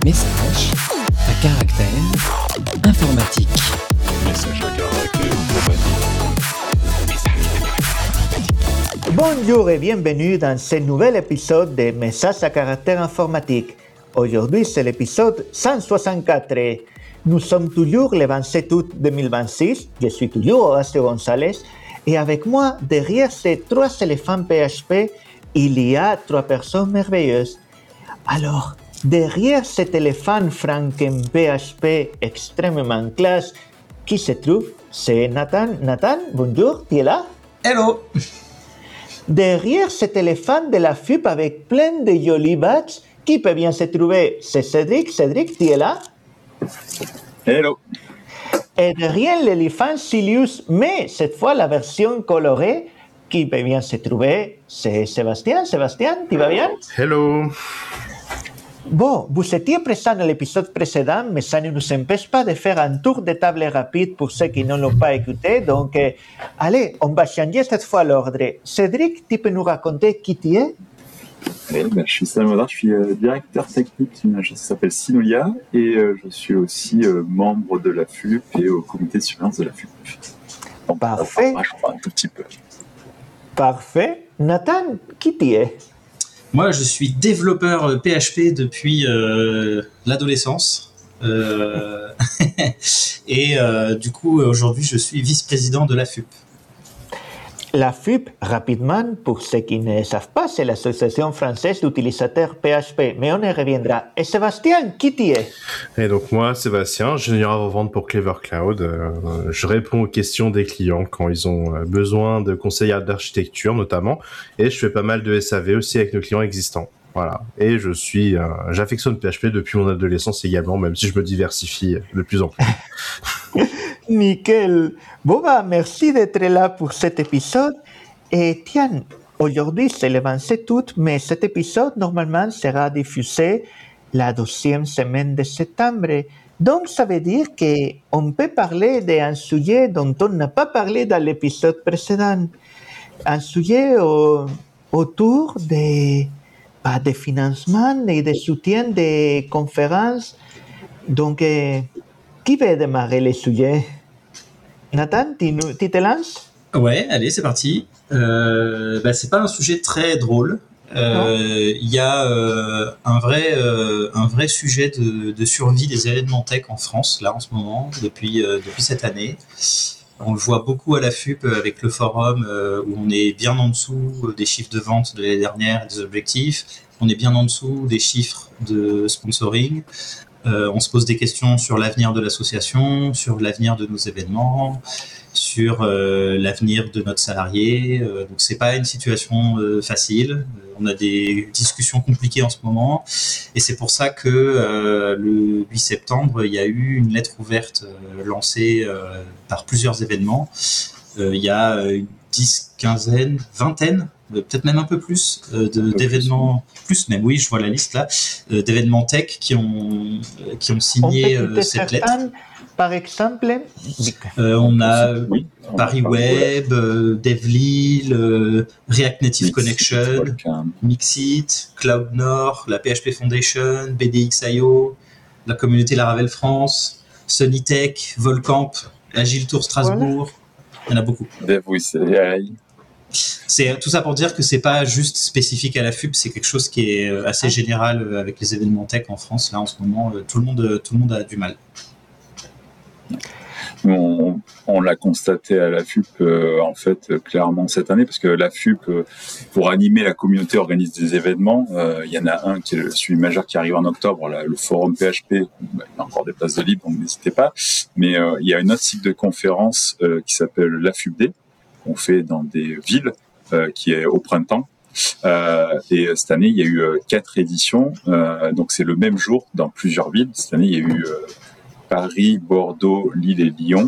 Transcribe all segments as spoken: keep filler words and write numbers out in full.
Message à caractère informatique. Message à caractère informatique. Bonjour et bienvenue dans ce nouvel épisode de Messages à caractère informatique. Aujourd'hui, c'est l'épisode cent soixante-quatre. Nous sommes toujours le vingt-sept août deux mille vingt-six. Je suis toujours Horacio González. Et avec moi, derrière ces trois éléphants P H P, il y a trois personnes merveilleuses. Alors, derrière cet éléphant Franken P H P extrêmement classe, qui se trouve, c'est Nathan. Nathan, bonjour, tu es là? Hello. Derrière cet éléphant de la F U P avec plein de jolis badges, qui peut bien se trouver? C'est Cédric. Cédric, tu es là? Hello. Et derrière l'éléphant Silius, mais cette fois la version colorée, qui peut bien se trouver? C'est Sébastien. Sébastien, tu vas bien? Hello. Bon, vous étiez présent dans l'épisode précédent, mais ça ne nous empêche pas de faire un tour de table rapide pour ceux qui ne l'ont pas écouté. Donc, euh, allez, on va changer cette fois l'ordre. Cédric, tu peux nous raconter qui tu es? Eh ben, je suis Salvador, je suis euh, directeur technique d'une agence qui s'appelle Synolia et euh, je suis aussi euh, membre de la F U P et au comité de surveillance de la F U P. Donc, Parfait. Enfin, je parle un tout petit peu. Parfait. Nathan, qui tu es? Moi, je suis développeur P H P depuis euh, l'adolescence. Euh, et euh, du coup, aujourd'hui, je suis vice-président de la F U P. La F U P, rapidement, pour ceux qui ne savent pas, c'est l'Association française d'utilisateurs P H P, mais on y reviendra. Et Sébastien, qui tu es? Et donc moi, Sébastien, ingénieur à revendre pour Clever Cloud. Euh, je réponds aux questions des clients quand ils ont besoin de conseils d'architecture notamment, et je fais pas mal de S A V aussi avec nos clients existants. Voilà. Et je suis, euh, j'affectionne P H P depuis mon adolescence également, même si je me diversifie de plus en plus. Nickel. Bon, bah, merci d'être là pour cet épisode. Et tiens, aujourd'hui, c'est le vingt-sept août, mais cet épisode, normalement, sera diffusé la deuxième semaine de septembre. Donc, ça veut dire qu'on peut parler d'un sujet dont on n'a pas parlé dans l'épisode précédent. Un sujet au, autour des, bah, des financements et des soutiens des conférences. Donc, euh, qui veut démarrer le sujet? Nathan, tu, tu te lances? Ouais, allez, c'est parti. Euh, bah, c'est pas un sujet très drôle. Il euh, y a euh, un, vrai, euh, un vrai sujet de, de survie des événements tech en France, là, en ce moment, depuis, euh, depuis cette année. On le voit beaucoup à la F U P avec le forum euh, où on est bien en dessous des chiffres de vente de l'année dernière et des objectifs. On est bien en dessous des chiffres de sponsoring. Euh, on se pose des questions sur l'avenir de l'association, sur l'avenir de nos événements, sur euh, l'avenir de notre salarié. Euh, donc c'est pas une situation euh, facile. Euh, on a des discussions compliquées en ce moment, et c'est pour ça que euh, le huit septembre, il y a eu une lettre ouverte euh, lancée euh, par plusieurs événements. Euh, il y a une dix, quinzaine, vingtaine, euh, peut-être même un peu plus euh, de, d'événements, plus même, oui, je vois la liste là, euh, d'événements tech qui ont, euh, qui ont signé euh, cette lettre. Par exemple, euh, on a oui, Paris Web, euh, DevLille, euh, React Native Mixit, Connection, Mixit, Cloud Nord, la P H P Foundation, B D X I O, la communauté Laravel France, Sunnytech, Volcamp, Agile Tour Strasbourg. Voilà. Il y en a beaucoup. C'est tout ça pour dire que c'est pas juste spécifique à la F U P, c'est quelque chose qui est assez général avec les événements tech en France. Là, en ce moment, tout le monde, tout le monde a du mal. On, on l'a constaté à la F U P, euh, en fait, euh, clairement cette année, parce que la F U P, euh, pour animer la communauté, organise des événements. Euh, il y en a un qui est celui majeur qui arrive en octobre, là, le forum P H P. Bah, il y a encore des places de libre, donc n'hésitez pas. Mais euh, il y a une autre cycle de conférence euh, qui s'appelle la F U P D, qu'on fait dans des villes, euh, qui est au printemps. Euh, et cette année, il y a eu euh, quatre éditions, euh, donc c'est le même jour dans plusieurs villes. Cette année, il y a eu euh, Paris, Bordeaux, Lille et Lyon.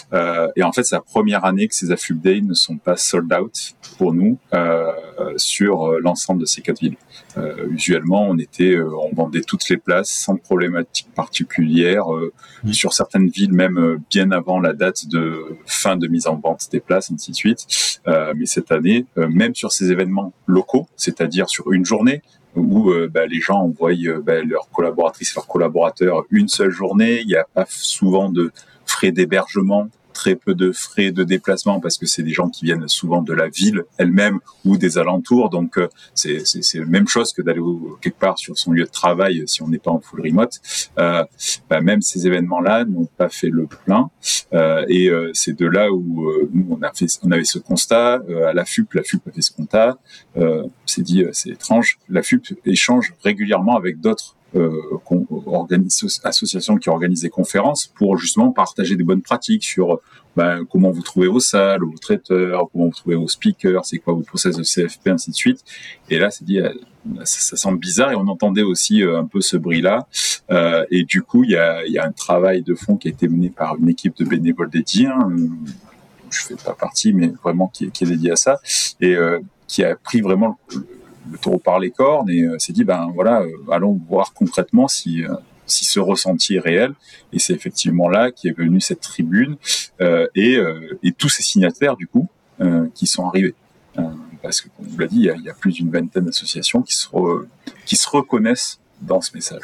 Euh, et en fait, c'est la première année que ces AFUP Day ne sont pas sold out pour nous euh, sur l'ensemble de ces quatre villes. Euh, usuellement, on était, euh, on vendait toutes les places sans problématique particulière. Euh, mmh. Sur certaines villes, même euh, bien avant la date de fin de mise en vente des places, ainsi de suite. Euh, mais cette année, euh, même sur ces événements locaux, c'est-à-dire sur une journée, où euh, bah, les gens envoient euh, bah, leurs collaboratrices, leurs collaborateurs une seule journée. Il n'y a pas souvent de frais d'hébergement, très peu de frais de déplacement parce que c'est des gens qui viennent souvent de la ville elle-même ou des alentours. Donc euh, c'est, c'est, c'est la même chose que d'aller au, quelque part sur son lieu de travail si on n'est pas en full remote. Euh, bah, même ces événements-là n'ont pas fait le plein. Euh, et euh, c'est de là où euh, nous on a fait, on avait ce constat euh, à l'AFUP. L'AFUP a fait ce constat. Euh, on s'est dit euh, c'est étrange. L'AFUP échange régulièrement avec d'autres Euh, organise, associations qui organisent des conférences pour justement partager des bonnes pratiques sur ben, comment vous trouvez vos salles, vos traiteurs, comment vous trouvez vos speakers, c'est quoi vos process de C F P, ainsi de suite. Et là, c'est dit, ça, ça semble bizarre et on entendait aussi euh, un peu ce bruit-là. Euh, et du coup, il y a, y a un travail de fond qui a été mené par une équipe de bénévoles dédiés. Hein, je fais pas partie, mais vraiment qui, qui est dédiée à ça et euh, qui a pris vraiment le, le taureau par les cornes et euh, s'est dit ben voilà euh, allons voir concrètement si euh, si ce ressenti est réel et c'est effectivement là qu'est venue cette tribune euh, et euh, et tous ces signataires du coup euh, qui sont arrivés euh, parce que comme on vous l'a dit il y a, il y a plus d'une vingtaine d'associations qui se re, qui se reconnaissent dans ce message.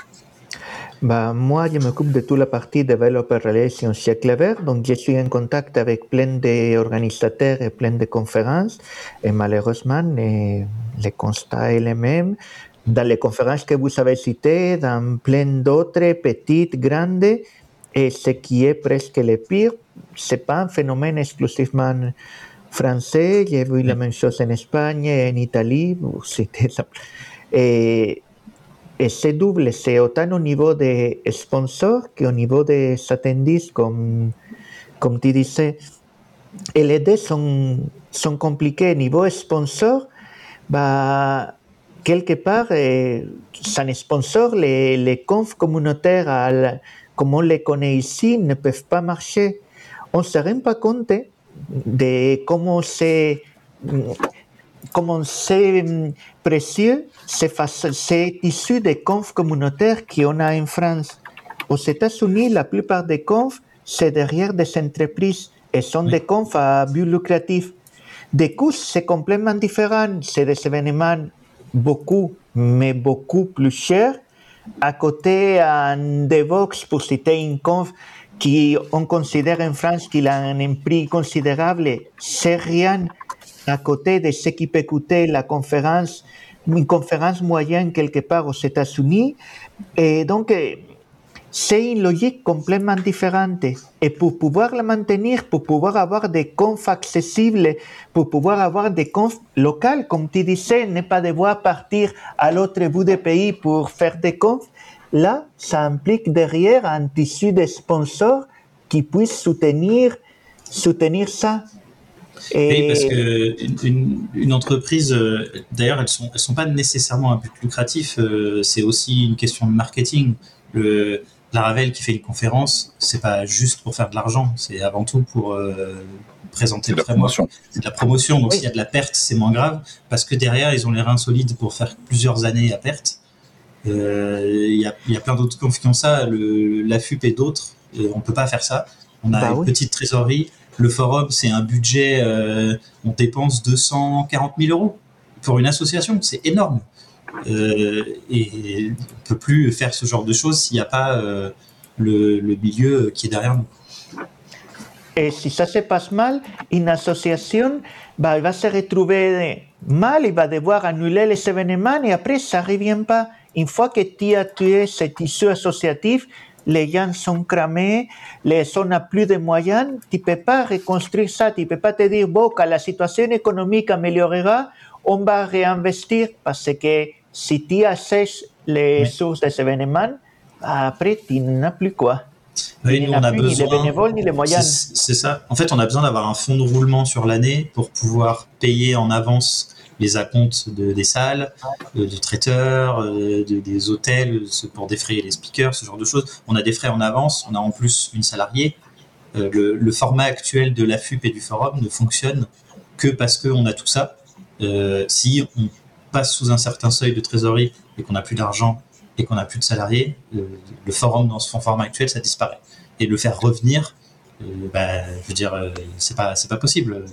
Bah, moi, je m'occupe de toute la partie Developer Relations chez Clever, donc je suis en contact avec plein d'organisateurs et plein de conférences, et malheureusement, et le constat est le même. Dans les conférences que vous avez citées, dans plein d'autres, petites, grandes, et ce qui est presque le pire, c'est pas un phénomène exclusivement français, j'ai vu la même chose en Espagne, en Italie, vous citez ça. Et Et c'est double, c'est autant au niveau des sponsors qu'au niveau des attendees, comme, comme tu disais. Et les deux sont, sont compliqués. Au niveau sponsor, bah, quelque part, eh, sans sponsor, les, les confs communautaires, à, comme on les connaît ici, ne peuvent pas marcher. On ne se rend pas compte de comment c'est... Comment c'est précieux, c'est, c'est issu des confs communautaires qu'on a en France. Aux États-Unis, la plupart des confs, c'est derrière des entreprises et sont oui. des confs à but lucratif. Des coûts, c'est complètement différent. C'est des événements beaucoup, mais beaucoup plus chers. À côté, un Devox, pour citer une conf, qui on considère en France qu'il a un prix considérable, c'est rien à côté de ce qui peut coûter la conférence, une conférence moyenne quelque part aux États-Unis. Et donc, c'est une logique complètement différente. Et pour pouvoir la maintenir, pour pouvoir avoir des confs accessibles, pour pouvoir avoir des confs locales, comme tu disais, ne pas devoir partir à l'autre bout du pays pour faire des confs, là, ça implique derrière un tissu de sponsors qui puissent soutenir, soutenir ça. Et... Oui, parce qu'une une, une entreprise, euh, d'ailleurs, elles ne sont, elles sont pas nécessairement à but lucratif, euh, c'est aussi une question de marketing. Le, Laravel qui fait une conférence, c'est pas juste pour faire de l'argent, c'est avant tout pour euh, présenter le framework. C'est de la promotion, donc oui. S'il y a de la perte, c'est moins grave, parce que derrière, ils ont les reins solides pour faire plusieurs années à perte. Il euh, y, a, y a plein d'autres confs qui ont ça, le, l'AFUP et d'autres, euh, on peut pas faire ça. On a bah une oui. petite trésorerie. Le forum, c'est un budget, euh, on dépense deux cent quarante mille euros pour une association, c'est énorme. Euh, et on ne peut plus faire ce genre de choses s'il n'y a pas euh, le, le milieu qui est derrière nous. Et si ça se passe mal, une association bah, va se retrouver mal, il va devoir annuler les événements et après, ça ne revient pas. Une fois que tu as tué ce tissu associatif, les gens sont cramés, les, on n'a plus de moyens, tu ne peux pas reconstruire ça, tu ne peux pas te dire, bon, quand la situation économique améliorera, on va réinvestir, parce que si tu assèches les oui. sources des événements, après, tu n'as plus quoi. Oui, tu nous, on a plus besoin, ni les bénévoles, ni les moyens. C'est, c'est ça. En fait, on a besoin d'avoir un fonds de roulement sur l'année pour pouvoir payer en avance les acomptes de, des salles, de, de traiteurs, de, des hôtels, pour défrayer les speakers, ce genre de choses. On a des frais en avance, on a en plus une salariée. Euh, le, le format actuel de la F U P et du forum ne fonctionne que parce qu'on a tout ça. Euh, si on passe sous un certain seuil de trésorerie et qu'on n'a plus d'argent et qu'on n'a plus de salariés, le, le forum dans son format actuel, ça disparaît. Et le faire revenir, euh, bah, je veux dire, euh, c'est pas, c'est pas possible.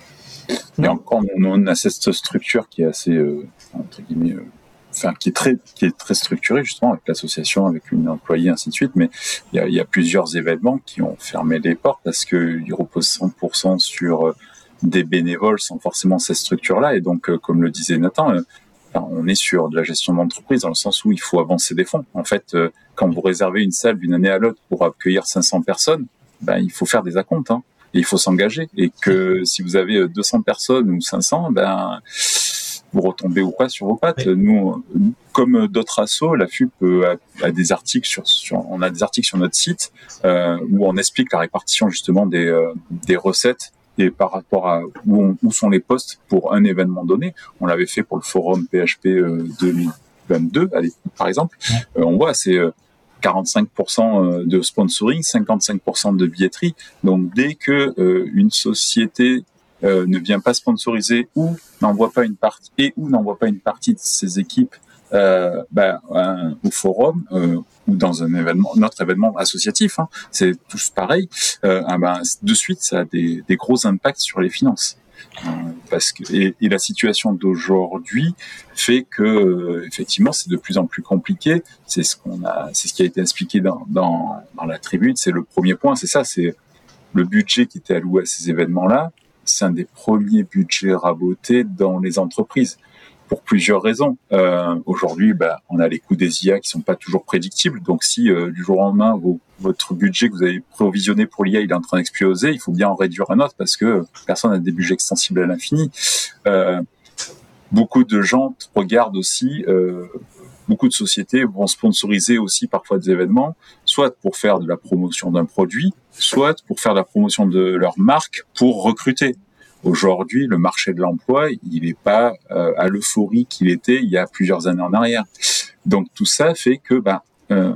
Et encore, on a cette structure qui est assez, euh, entre guillemets, euh, enfin, qui est très, qui est très structurée, justement, avec l'association, avec une employée, ainsi de suite. Mais il y a, il y a plusieurs événements qui ont fermé les portes parce qu'ils reposent cent pour cent sur des bénévoles sans forcément cette structure-là. Et donc, euh, comme le disait Nathan, euh, on est sur de la gestion d'entreprise dans le sens où il faut avancer des fonds. En fait, euh, quand vous réservez une salle d'une année à l'autre pour accueillir cinq cents personnes, ben, il faut faire des acomptes, hein. Et il faut s'engager. Et que si vous avez deux cents personnes ou cinq cents, ben, vous retombez ou pas sur vos pattes. Oui. Nous, comme d'autres assos, la F U P a, a des articles sur, sur, on a des articles sur notre site euh, où on explique la répartition justement des, euh, des recettes et par rapport à où, on, où sont les postes pour un événement donné. On l'avait fait pour le forum P H P euh, deux mille vingt-deux, allez, par exemple. Euh, on voit, c'est euh, quarante-cinq pour cent de sponsoring, cinquante-cinq pour cent de billetterie. Donc, dès que euh, une société euh, ne vient pas sponsoriser ou n'envoie pas une partie et ou n'envoie pas une partie de ses équipes euh, bah, un, au forum euh, ou dans un événement, notre événement associatif, hein, c'est tous pareil. Euh, ah ben, de suite, ça a des, des gros impacts sur les finances. Euh, parce que et, et la situation d'aujourd'hui fait que euh, effectivement c'est de plus en plus compliqué. C'est ce qu'on a, c'est ce qui a été expliqué dans dans, dans la tribune. C'est le premier point. C'est ça. C'est le budget qui était alloué à ces événements-là. C'est un des premiers budgets rabotés dans les entreprises pour plusieurs raisons. Euh, aujourd'hui, bah, on a les coûts des I A qui sont pas toujours prédictibles. Donc, si euh, du jour au lendemain, vos, votre budget que vous avez provisionné pour l'I A, il est en train d'exploser, il faut bien en réduire un autre parce que personne n'a des budgets extensibles à l'infini. Euh, beaucoup de gens regardent aussi, euh, beaucoup de sociétés vont sponsoriser aussi parfois des événements, soit pour faire de la promotion d'un produit, soit pour faire de la promotion de leur marque pour recruter. Aujourd'hui, le marché de l'emploi, il n'est pas euh, à l'euphorie qu'il était il y a plusieurs années en arrière. Donc tout ça fait que bah, euh,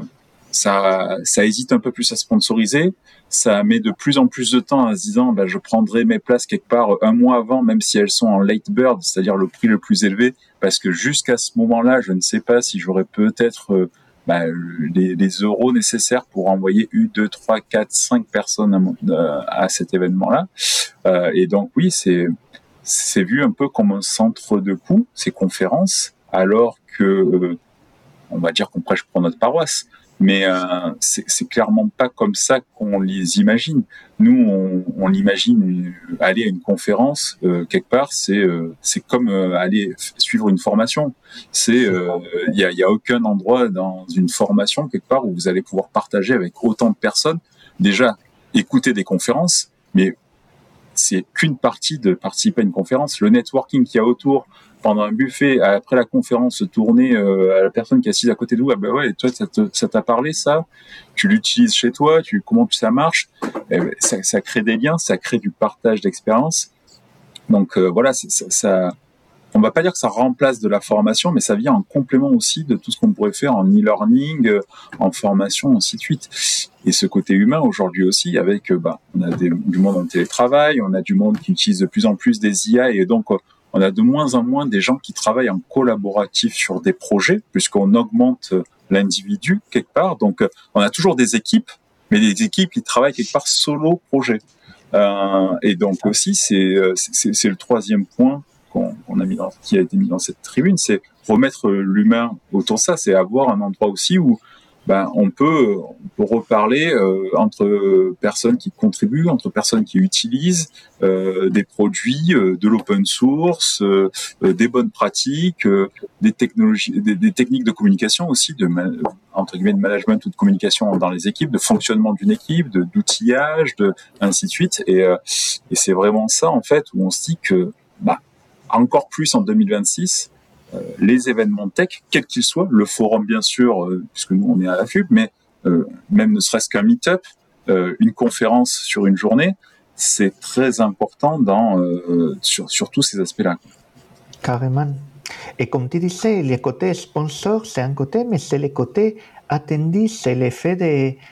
ça, ça hésite un peu plus à sponsoriser. Ça met de plus en plus de temps à se disant bah, je prendrai mes places quelque part un mois avant, même si elles sont en late bird, c'est-à-dire le prix le plus élevé, parce que jusqu'à ce moment-là, je ne sais pas si j'aurai peut-être euh, bah, les, les euros nécessaires pour envoyer une, deux, trois, quatre, cinq personnes à, à cet événement-là. Euh, et donc oui, c'est c'est vu un peu comme un centre de coûts, ces conférences, alors que euh, on va dire qu'on prêche pour notre paroisse, mais euh, c'est, c'est clairement pas comme ça qu'on les imagine. Nous, on, on l'imagine aller à une conférence euh, quelque part, c'est euh, c'est comme euh, aller suivre une formation. C'est il euh, y a il y a aucun endroit dans une formation quelque part où vous allez pouvoir partager avec autant de personnes. Déjà, écouter des conférences, mais c'est qu'une partie de participer à une conférence. Le networking qu'il y a autour, pendant un buffet, après la conférence, se tourner euh, à la personne qui est assise à côté de vous, ah ben ouais, toi, ça, te, ça t'a parlé, ça, tu l'utilises chez toi, tu, comment ça marche, eh ben, ça, ça crée des liens, ça crée du partage d'expérience. Donc euh, voilà, c'est, ça, ça, on va pas dire que ça remplace de la formation, mais ça vient en complément aussi de tout ce qu'on pourrait faire en e-learning, euh, en formation, ainsi de suite. Et ce côté humain aujourd'hui aussi, avec, bah, on a des, du monde en télétravail, on a du monde qui utilise de plus en plus des I A, et donc on a de moins en moins des gens qui travaillent en collaboratif sur des projets, puisqu'on augmente l'individu quelque part. Donc on a toujours des équipes, mais des équipes qui travaillent quelque part solo projet. Euh, et donc aussi, c'est, c'est, c'est le troisième point qu'on, qu'on a mis dans, qui a été mis dans cette tribune, c'est remettre l'humain autour de ça, c'est avoir un endroit aussi où ben, on peut, on peut reparler euh, entre personnes qui contribuent, entre personnes qui utilisent euh, des produits, euh, de l'open source, euh, des bonnes pratiques, euh, des technologies, des, des techniques de communication aussi, de entre guillemets de management ou de communication dans les équipes, de fonctionnement d'une équipe, de, d'outillage, de ainsi de suite. Et, euh, et c'est vraiment ça en fait où on se dit que, bah, encore plus en deux mille vingt-six. Euh, les événements tech, quels qu'ils soient, le forum bien sûr, euh, puisque nous on est à la F U P, mais euh, même ne serait-ce qu'un meet-up, euh, une conférence sur une journée, c'est très important dans, euh, sur, sur tous ces aspects-là. Carrément. Et comme tu disais, le côté sponsor, c'est un côté, mais c'est le côté attendu, c'est l'effet de,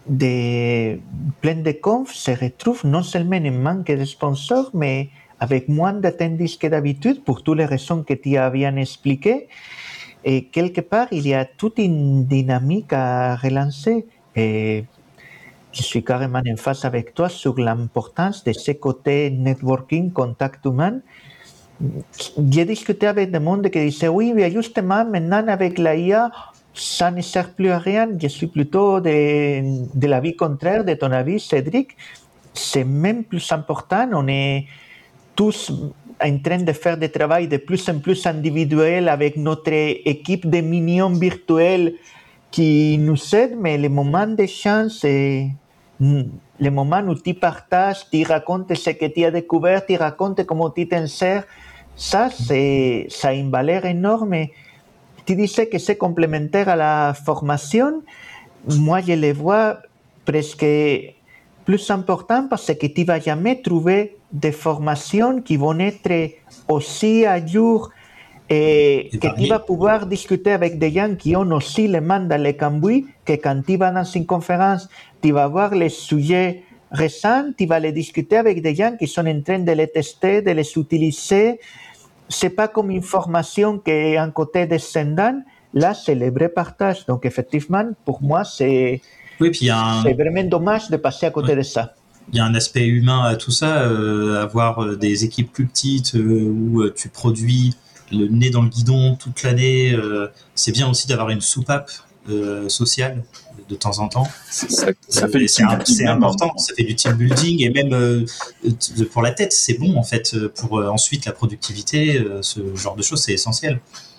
de plein de confs se retrouvent non seulement en manque de sponsors, mais avec moins d'attendus que d'habitude, pour toutes les raisons que tu as bien expliquées. Et quelque part, il y a toute une dynamique à relancer. Et je suis carrément en phase avec toi sur l'importance de ce côté networking, contact humain. J'ai discuté avec des monde qui disaient oui, mais justement, maintenant avec la I A, ça ne sert plus à rien. Je suis plutôt de, de l'avis contraire de ton avis, Cédric. C'est même plus important. On est tous en train de faire des travaux de plus en plus individuels avec notre équipe de minions virtuels qui nous aident, mais le moment d'échange, c'est le moment où tu partages, tu racontes ce que tu as découvert, tu racontes comment tu t'en sers. Ça, c'est, ça a une valeur énorme. Tu disais que c'est complémentaire à la formation. Moi, je le vois presque plus important parce que tu ne vas jamais trouver des formations qui vont être aussi à jour et, et que tu vas pouvoir discuter avec des gens qui ont aussi les mains dans le cambouis, que quand tu vas dans une conférence, tu vas voir les sujets récents, tu vas les discuter avec des gens qui sont en train de les tester, de les utiliser. C'est pas comme une formation qui est un côté descendant. Là, c'est le vrai partage. Donc, effectivement, pour moi, c'est, oui, puis il y a un... c'est vraiment dommage de passer à côté ouais. de ça. Il y a un aspect humain à tout ça, euh, avoir des équipes plus petites euh, où tu produis le nez dans le guidon toute l'année. Euh, c'est bien aussi d'avoir une soupape euh, sociale de temps en temps. C'est ça, ça fait euh, c'est, un, c'est important, ça fait du team building et même euh, pour la tête, c'est bon en fait pour euh, ensuite la productivité, euh, ce genre de choses, c'est essentiel.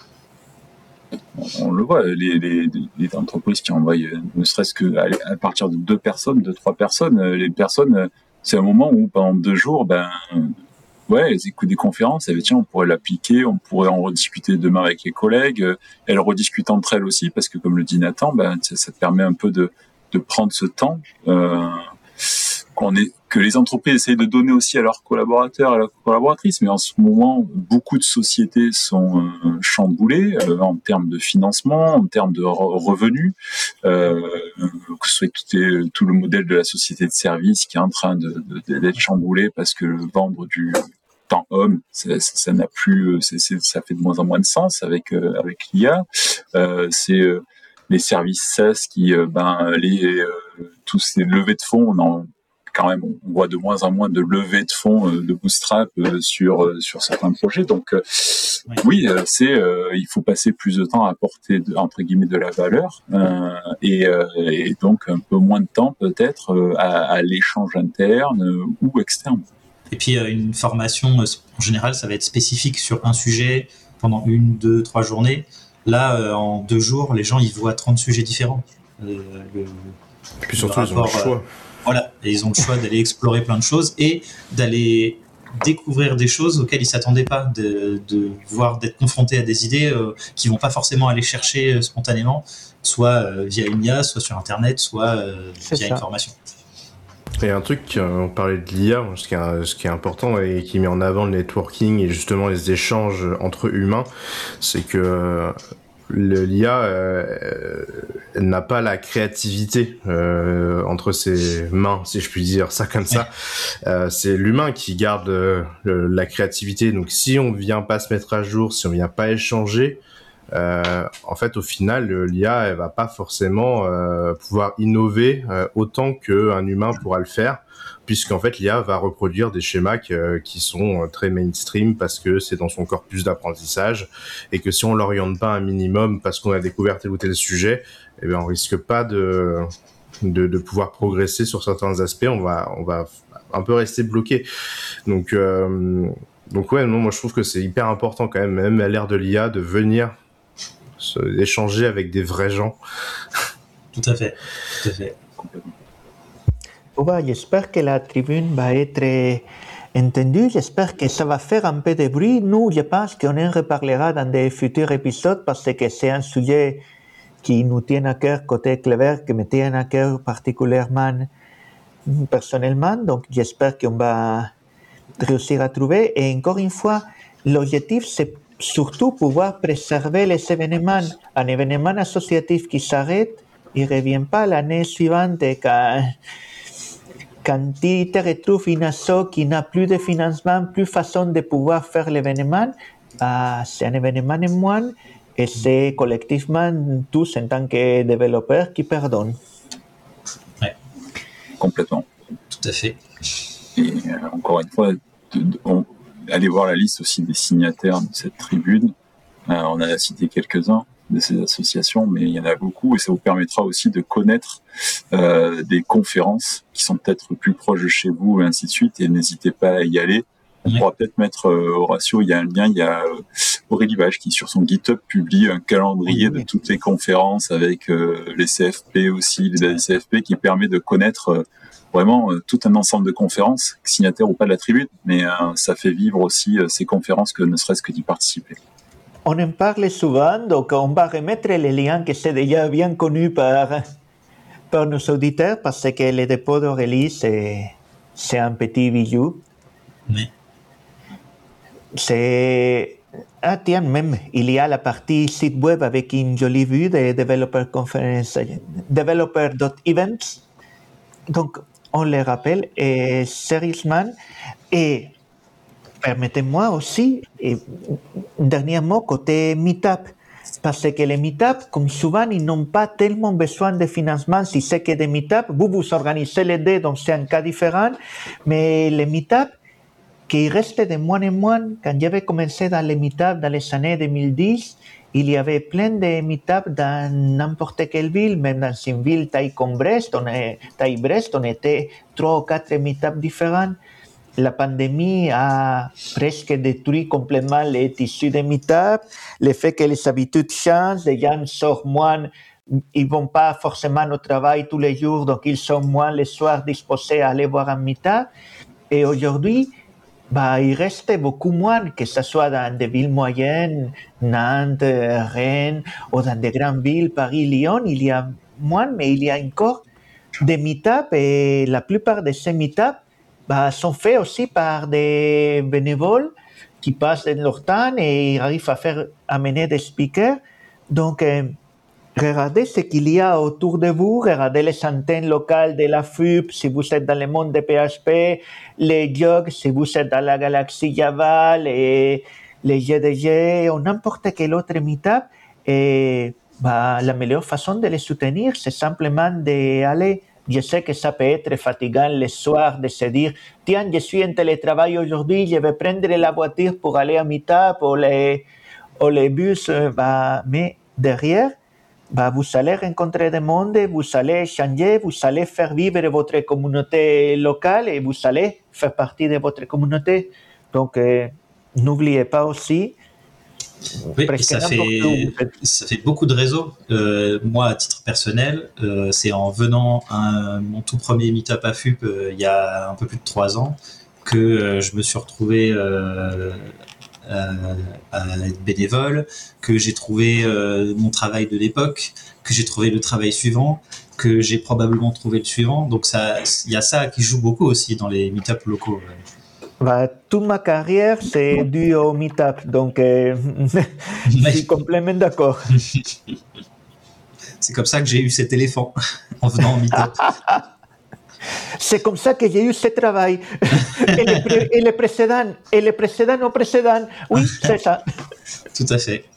On le voit, les, les, les entreprises qui envoient, ne serait-ce que à, à partir de deux personnes, deux, trois personnes, les personnes, c'est un moment où pendant deux jours, ben, ouais, elles écoutent des conférences, elles disent, tiens, on pourrait l'appliquer, on pourrait en rediscuter demain avec les collègues, elles rediscutent entre elles aussi, parce que comme le dit Nathan, ben, ça, ça te permet un peu de, de prendre ce temps, euh, qu'on est, que les entreprises essayent de donner aussi à leurs collaborateurs et à leurs collaboratrices, mais en ce moment, beaucoup de sociétés sont euh, chamboulées euh, en termes de financement, en termes de re- revenus, euh, que ce soit tout, est, tout le modèle de la société de service qui est en train de, de, d'être chamboulé parce que vendre du temps homme, ça, ça n'a plus, c'est, c'est, ça fait de moins en moins de sens avec euh, avec l'I A. Euh, c'est euh, les services SaaS qui, euh, ben, les euh, tous ces levées de fonds, on en quand même, on voit de moins en moins de levées de fonds, de bootstrap sur sur certains projets. Donc, euh, oui, c'est euh, il faut passer plus de temps à apporter de, entre guillemets de la valeur euh, et, euh, et donc un peu moins de temps peut-être euh, à, à l'échange interne euh, ou externe. Et puis euh, une formation en général, ça va être spécifique sur un sujet pendant une, deux, trois journées. Là, euh, en deux jours, les gens ils voient trente sujets différents. Euh, le, et puis surtout, le rapport, ils ont le choix. Euh, Voilà, et ils ont le choix d'aller explorer plein de choses et d'aller découvrir des choses auxquelles ils s'attendaient pas, de, de voir, d'être confrontés à des idées euh, qu'ils vont pas forcément aller chercher euh, spontanément, soit euh, via une I A, soit sur Internet, soit euh, via ça. Une formation. Il y a un truc, on parlait de l'I A, ce qui est, ce qui est important et qui met en avant le networking et justement les échanges entre humains, c'est que Le, l'I A euh, n'a pas la créativité euh, entre ses mains, si je puis dire ça comme ça. Euh, c'est l'humain qui garde euh, le, la créativité. Donc, si on vient pas se mettre à jour, si on vient pas échanger, euh, en fait, au final, l'I A, elle va pas forcément euh, pouvoir innover euh, autant qu'un humain pourra le faire, puisqu'en fait, l'I A va reproduire des schémas qui, euh, qui sont très mainstream parce que c'est dans son corpus d'apprentissage et que si on l'oriente pas un minimum parce qu'on a découvert tel ou tel sujet, eh bien, on risque pas de, de, de pouvoir progresser sur certains aspects. On va, on va un peu rester bloqué. Donc, euh, donc ouais, non, moi, je trouve que c'est hyper important quand même, même à l'ère de l'I A, de venir se, échanger avec des vrais gens. Tout à fait, tout à fait. Bah, j'espère que la tribune va être entendue. J'espère que ça va faire un peu de bruit. Nous, je pense qu'on en reparlera dans des futurs épisodes parce que c'est un sujet qui nous tient à cœur côté Clever, qui me tient à cœur particulièrement personnellement. Donc, j'espère qu'on va réussir à trouver. Et encore une fois, l'objectif, c'est surtout pouvoir préserver les événements. Un événement associatif qui s'arrête, il ne revient pas l'année suivante quand, quand tu te retrouves une asso qui n'a plus de financement, plus façon de pouvoir faire l'événement, bah, c'est un événement en moins et c'est collectivement tous en tant que développeurs qui perdent. Ouais. Complètement. Tout à fait. Et euh, encore une fois, de, de, on, allez voir la liste aussi des signataires de cette tribune. Euh, on en a cité quelques-uns de ces associations, mais il y en a beaucoup et ça vous permettra aussi de connaître euh, des conférences qui sont peut-être plus proches de chez vous et ainsi de suite. Et n'hésitez pas à y aller. On oui. pourra peut-être mettre euh, Horatio, il y a un lien, il y a euh, Aurélie Vage qui sur son GitHub publie un calendrier oui. de toutes les conférences avec euh, les C F P aussi, les A C F P qui permet de connaître euh, vraiment euh, tout un ensemble de conférences, signataires ou pas de la tribune, mais euh, ça fait vivre aussi euh, ces conférences que ne serait-ce que d'y participer. On en parle souvent, donc on va remettre les liens que c'est déjà bien connu par, par nos auditeurs parce que le dépôt d'Aurélie, c'est, c'est un petit bijou. Oui. C'est... Ah tiens, même, il y a la partie site web avec une jolie vue de Developer Conference, developer dot events. Donc, on les rappelle, et sérieusement, et permettez-moi aussi, et, un dernier mot côté Meetup, parce que les Meetup, comme souvent, ils n'ont pas tellement besoin de financement, si c'est que des Meetup, vous vous organisez les deux, donc c'est un cas différent, mais les Meetup, qui restent de moins en moins, quand j'avais commencé dans les Meetup dans les années deux mille dix, il y avait plein de Meetup dans n'importe quelle ville, même dans une ville taille comme Brest, on est, taille Brest, on était trois ou quatre Meetup différents. La pandémie a presque détruit complètement les tissus de Meetup, le fait que les habitudes changent, les gens sortent moins, ils vont pas forcément au travail tous les jours, donc ils sont moins les soirs disposés à aller voir un Meetup. Et aujourd'hui, bah, il reste beaucoup moins, que ce soit dans des villes moyennes, Nantes, Rennes, ou dans des grandes villes, Paris, Lyon, il y a moins, mais il y a encore des meet-up, et la plupart de ces meet-up bah, sont faits aussi par des bénévoles qui passent leur temps et arrivent à faire amener des speakers. Donc, euh, regardez ce qu'il y a autour de vous, regardez les antennes locales de la F U P, si vous êtes dans le monde de P H P, les Jogs, si vous êtes dans la galaxie Java, les, les G D G, ou n'importe quel autre meetup. Et bah, la meilleure façon de les soutenir, c'est simplement d'aller. Je sais que ça peut être fatigant le soir de se dire « Tiens, je suis en télétravail aujourd'hui, je vais prendre la voiture pour aller à meetup ou les, ou les bus. » Bah, mais derrière, bah, vous allez rencontrer des monde, vous allez changer, vous allez faire vivre votre communauté locale et vous allez faire partie de votre communauté. Donc, euh, n'oubliez pas aussi. Oui, et ça, fait, ça fait beaucoup de réseaux. Euh, moi, à titre personnel, euh, c'est en venant à mon tout premier meet-up à F U P euh, il y a un peu plus de trois ans que euh, je me suis retrouvé euh, à, à être bénévole, que j'ai trouvé euh, mon travail de l'époque, que j'ai trouvé le travail suivant, que j'ai probablement trouvé le suivant. Donc, il y a ça qui joue beaucoup aussi dans les meet-up locaux. Bah, toute ma carrière, c'est dû au meet-up, donc euh, je suis complètement d'accord. C'est comme ça que j'ai eu cet éléphant en venant au meet-up. C'est comme ça que j'ai eu ce travail. Et le, pré- et le précédent, et le précédent au précédent, oui, c'est ça. Tout à fait.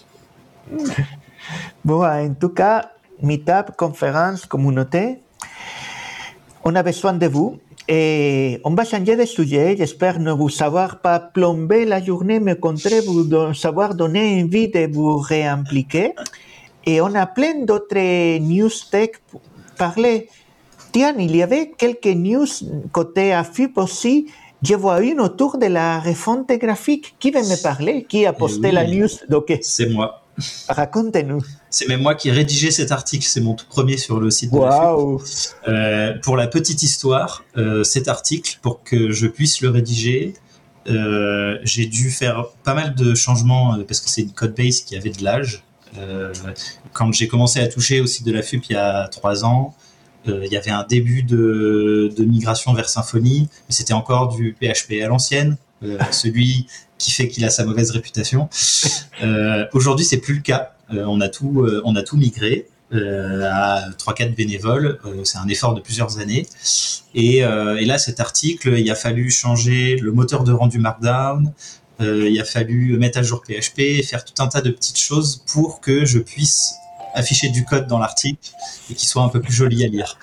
Bon, en tout cas, meet-up, conférence, communauté, on a besoin de vous. Et on va changer de sujet. J'espère ne vous avoir pas plombé la journée, mais au contraire, vous don- savoir donner envie de vous réimpliquer. Et on a plein d'autres news tech pour parler. Tiens, il y avait quelques news côté A F U P aussi. Je vois une autour de la refonte graphique. Qui veut me parler? Qui a posté oui, la news? Donc, c'est moi. Racontez-nous. C'est même moi qui ai rédigé cet article, c'est mon tout premier sur le site de wow. la F U P. Euh, pour la petite histoire, euh, cet article, pour que je puisse le rédiger, euh, j'ai dû faire pas mal de changements, euh, parce que c'est une codebase qui avait de l'âge. Euh, quand j'ai commencé à toucher au site de la F U P il y a trois ans, euh, il y avait un début de, de migration vers Symfony, mais c'était encore du P H P à l'ancienne, euh, celui qui fait qu'il a sa mauvaise réputation. Euh, aujourd'hui, c'est plus le cas. Euh, on a tout, euh, on a tout migré. euh, à trois quatre bénévoles. Euh, c'est un effort de plusieurs années. Et, euh, et là, cet article, il a fallu changer le moteur de rendu Markdown, euh, il a fallu mettre à jour P H P, faire tout un tas de petites choses pour que je puisse afficher du code dans l'article et qu'il soit un peu plus joli à lire.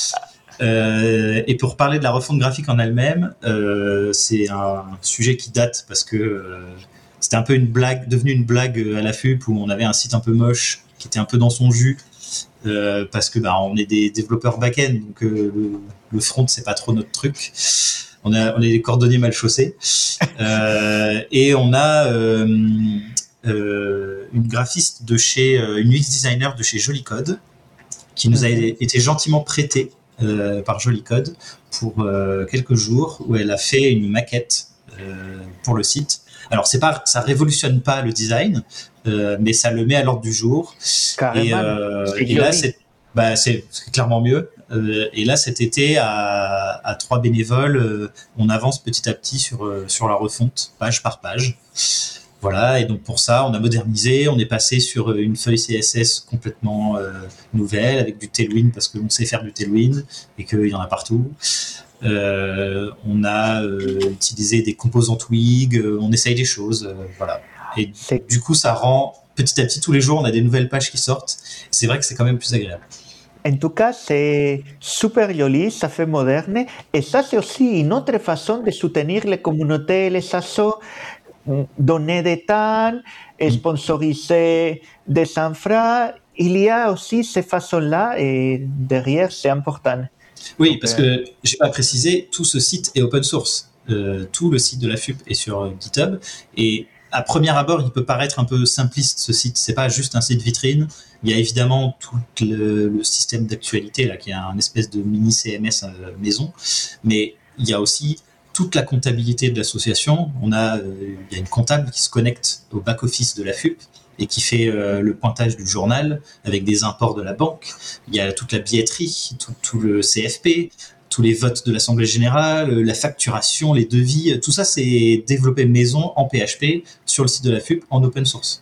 Euh, et pour parler de la refonte graphique en elle-même, euh, c'est un sujet qui date parce que euh, c'était un peu une blague, devenu une blague à la F U P où on avait un site un peu moche qui était un peu dans son jus euh, parce que bah, on est des développeurs back-end, donc euh, le, le front c'est pas trop notre truc. On a on est des cordonniers mal chaussés euh, et on a euh, euh, une graphiste de chez euh, une U X designer de chez Joli Code qui nous a été gentiment prêtée Euh, par Joli Code pour euh, quelques jours où elle a fait une maquette euh, pour le site. Alors c'est pas, ça révolutionne pas le design, euh, mais ça le met à l'ordre du jour. Carrément. Et, euh, et là c'est, bah c'est, c'est clairement mieux. Euh, et là cet été à, à trois bénévoles, euh, on avance petit à petit sur euh, sur la refonte page par page. Voilà, et donc pour ça, on a modernisé, on est passé sur une feuille C S S complètement euh, nouvelle, avec du Tailwind, parce qu'on sait faire du Tailwind, et qu'il y en a partout. Euh, on a euh, utilisé des composants Twig, euh, on essaye des choses, euh, voilà. Et C'est- du coup, ça rend, petit à petit, tous les jours, on a des nouvelles pages qui sortent. C'est vrai que c'est quand même plus agréable. En tout cas, c'est super joli, ça fait moderne. Et ça, c'est aussi une autre façon de soutenir les communautés, les assos, donner des temps, sponsoriser des infras. Il y a aussi ces façons-là et derrière, c'est important. Oui, Donc, parce euh, que j'ai pas précisé, tout ce site est open source. Euh, tout le site de la F U P est sur euh, GitHub. Et à premier abord, il peut paraître un peu simpliste ce site. C'est pas juste un site vitrine. Il y a évidemment tout le, le système d'actualité là, qui est un espèce de mini C M S euh, maison. Mais il y a aussi toute la comptabilité de l'association. On a, euh, il y a une comptable qui se connecte au back office de la F U P et qui fait euh, le pointage du journal avec des imports de la banque. Il y a toute la billetterie, tout, tout le C F P, tous les votes de l'Assemblée générale, la facturation, les devis. Tout ça, c'est développé maison en P H P sur le site de la F U P en open source.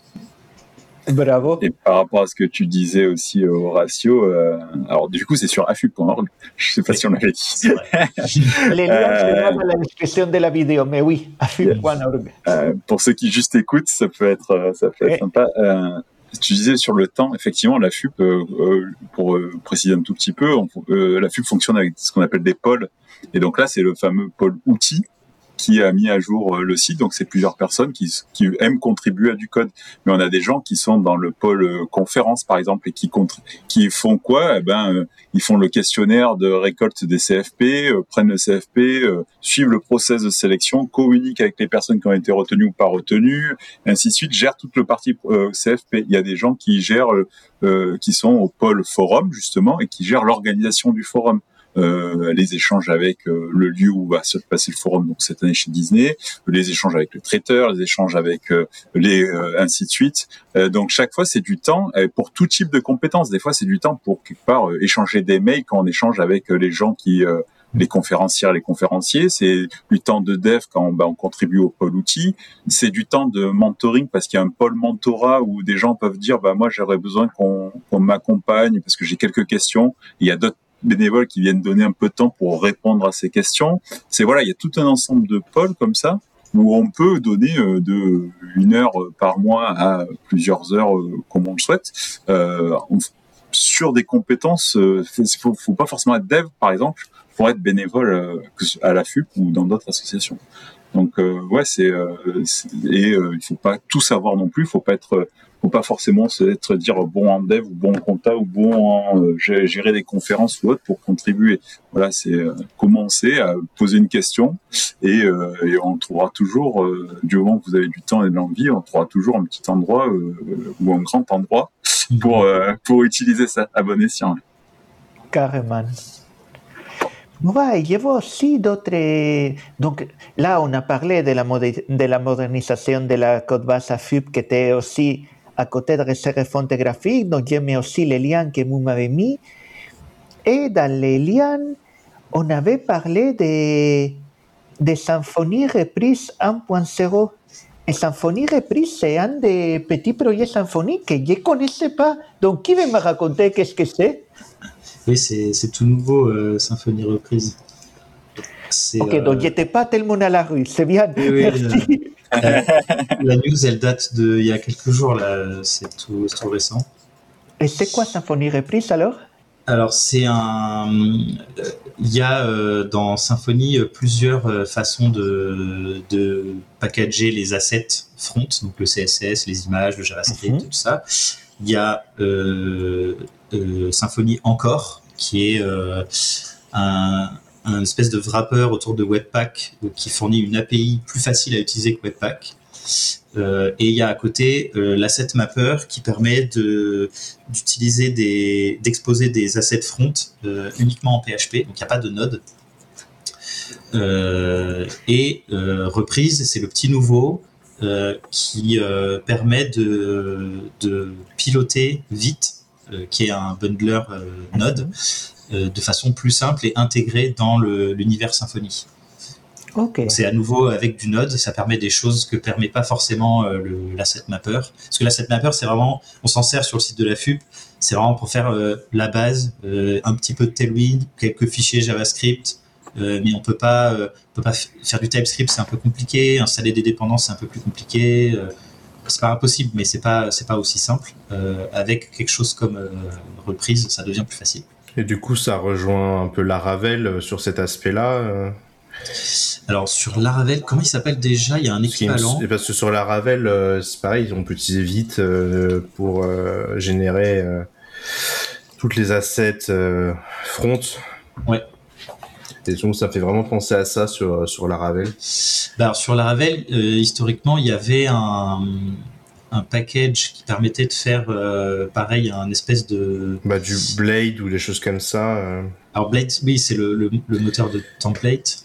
bravo. Et par rapport à ce que tu disais aussi au ratio, euh, alors du coup c'est sur a f u p point org, je sais pas si on l'avait dit. C'est vrai. Les liens seront dans la description de la vidéo, mais oui, a f u p point org. Euh, pour ceux qui juste écoutent, ça peut être, euh, ça peut être Ouais. sympa. Euh, tu disais sur le temps, effectivement, la F U P, euh, euh, pour euh, préciser un tout petit peu, on, euh, la F U P fonctionne avec ce qu'on appelle des pôles. Et donc là, c'est le fameux pôle outils qui a mis à jour euh, le site. Donc c'est plusieurs personnes qui, qui aiment contribuer à du code. Mais on a des gens qui sont dans le pôle euh, conférence, par exemple, et qui, contr- qui font quoi? Eh ben, euh, ils font le questionnaire de récolte des C F P, euh, prennent le C F P, euh, suivent le process de sélection, communiquent avec les personnes qui ont été retenues ou pas retenues, et ainsi de suite, gèrent toute le partie euh, C F P. Il y a des gens qui gèrent, euh, euh, qui sont au pôle forum, justement, et qui gèrent l'organisation du forum. Euh, les échanges avec euh, le lieu où va se passer le forum, donc cette année chez Disney, les échanges avec le traiteur, les échanges avec euh, les euh, ainsi de suite. Euh, donc chaque fois c'est du temps euh, pour tout type de compétences. Des fois c'est du temps pour quelque part euh, échanger des mails quand on échange avec euh, les gens qui euh, les conférencières, les conférenciers. C'est du temps de dev quand on, bah, on contribue au pôle outils. C'est du temps de mentoring parce qu'il y a un pôle mentorat où des gens peuvent dire bah moi j'aurais besoin qu'on, qu'on m'accompagne parce que j'ai quelques questions. Il y a d'autres bénévoles qui viennent donner un peu de temps pour répondre à ces questions. C'est voilà, il y a tout un ensemble de pôles comme ça où on peut donner euh, de une heure par mois à plusieurs heures euh, comme on le souhaite euh, on, sur des compétences. Il euh, faut, faut pas forcément être dev par exemple pour être bénévole euh, à la F U P ou dans d'autres associations. Donc euh, ouais, c'est, euh, c'est et euh, il faut pas tout savoir non plus. Il faut pas être faut pas forcément se être dire bon en dev ou bon en compta ou bon en euh, gérer des conférences ou autre pour contribuer. Voilà, c'est euh, commencer à poser une question et, euh, et on trouvera toujours, euh, du moment que vous avez du temps et de l'envie, on trouvera toujours un petit endroit euh, ou un grand endroit pour euh, pour utiliser ça à bon escient. Carrément. Ouais, il y avait aussi d'autres. Donc là, on a parlé de la, mod- de la modernisation de la code base à F U P qui était aussi à côté de ces refontes graphiques. Donc j'ai mis aussi les liens que vous m'avez mis. Et dans les liens, on avait parlé de, de Symfony reprise un point zéro. Et Symfony Reprise, c'est un des petits projets Symfony que je ne connaissais pas. Donc, qui veut me raconter qu'est-ce que c'est? Oui, c'est, c'est tout nouveau, euh, Symfony Reprise. C'est, ok, euh... donc j'étais pas tellement à la rue, c'est bien. Oui, oui, merci. Euh, euh, la news, elle date d'il y a quelques jours, là, c'est tout, c'est tout récent. Et c'est quoi Symfony Reprise alors? Alors, c'est un. Il y a euh, dans Symfony plusieurs euh, façons de, de packager les assets front, donc le C S S, les images, le JavaScript, mm-hmm. tout ça. Il y a euh, euh, Symfony Encore, qui est euh, un. un espèce de wrapper autour de Webpack qui fournit une A P I plus facile à utiliser que Webpack. Euh, et il y a à côté euh, l'asset mapper qui permet de, d'utiliser des, d'exposer des assets front euh, uniquement en P H P, donc il n'y a pas de node. Euh, et euh, Reprise, c'est le petit nouveau euh, qui euh, permet de, de piloter Vite, euh, qui est un bundler euh, node, de façon plus simple et intégrée dans le, l'univers Symfony. Okay. C'est à nouveau avec du Node, ça permet des choses que permet pas forcément euh, le, l'asset mapper. Parce que l'asset mapper, c'est vraiment, on s'en sert sur le site de la F U P, c'est vraiment pour faire euh, la base, euh, un petit peu de Tailwind, quelques fichiers JavaScript, euh, mais on peut pas, euh, on peut pas f- faire du TypeScript, c'est un peu compliqué, installer des dépendances, c'est un peu plus compliqué. Euh, c'est pas impossible, mais c'est pas, c'est pas aussi simple. Euh, avec quelque chose comme euh, Reprise, ça devient plus facile. Et du coup, ça rejoint un peu Laravel sur cet aspect-là. Euh... Alors, sur Laravel, comment il s'appelle déjà? Il y a un équivalent. Parce, parce que sur Laravel, euh, c'est pareil, on peut utiliser Vite euh, pour euh, générer euh, toutes les assets euh, front. Ouais. Et donc, ça fait vraiment penser à ça sur, sur Laravel. Bah alors, sur Laravel, euh, historiquement, il y avait un... un package qui permettait de faire euh, pareil un espèce de bah du Blade ou des choses comme ça. Euh... Alors Blade, oui, c'est le, le, le moteur de template.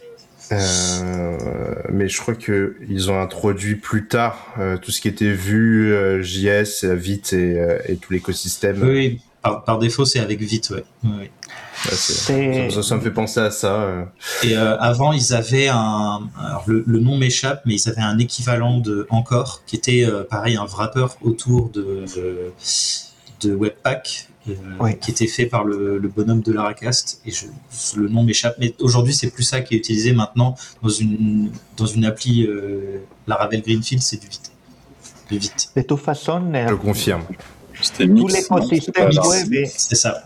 Euh, mais je crois que ils ont introduit plus tard euh, tout ce qui était Vue, euh, J S, Vite et, euh, et tout l'écosystème. Oui, par, par défaut c'est avec Vite, ouais. oui, oui. Ouais, c'est, ça, ça me fait penser à ça. Euh. Et euh, avant, ils avaient un. Alors le, le nom m'échappe, mais ils avaient un équivalent de Encore, qui était euh, pareil, un wrapper autour de, de, de Webpack, euh, oui. qui était fait par le, le bonhomme de Laracast. Et je, le nom m'échappe, mais aujourd'hui, c'est plus ça qui est utilisé maintenant dans une, dans une appli euh, Laravel Greenfield, c'est du Vite. Du Vite. De toute façon, je confirme. C'était mix, tout l'écosystème non, web. C'est, c'est ça.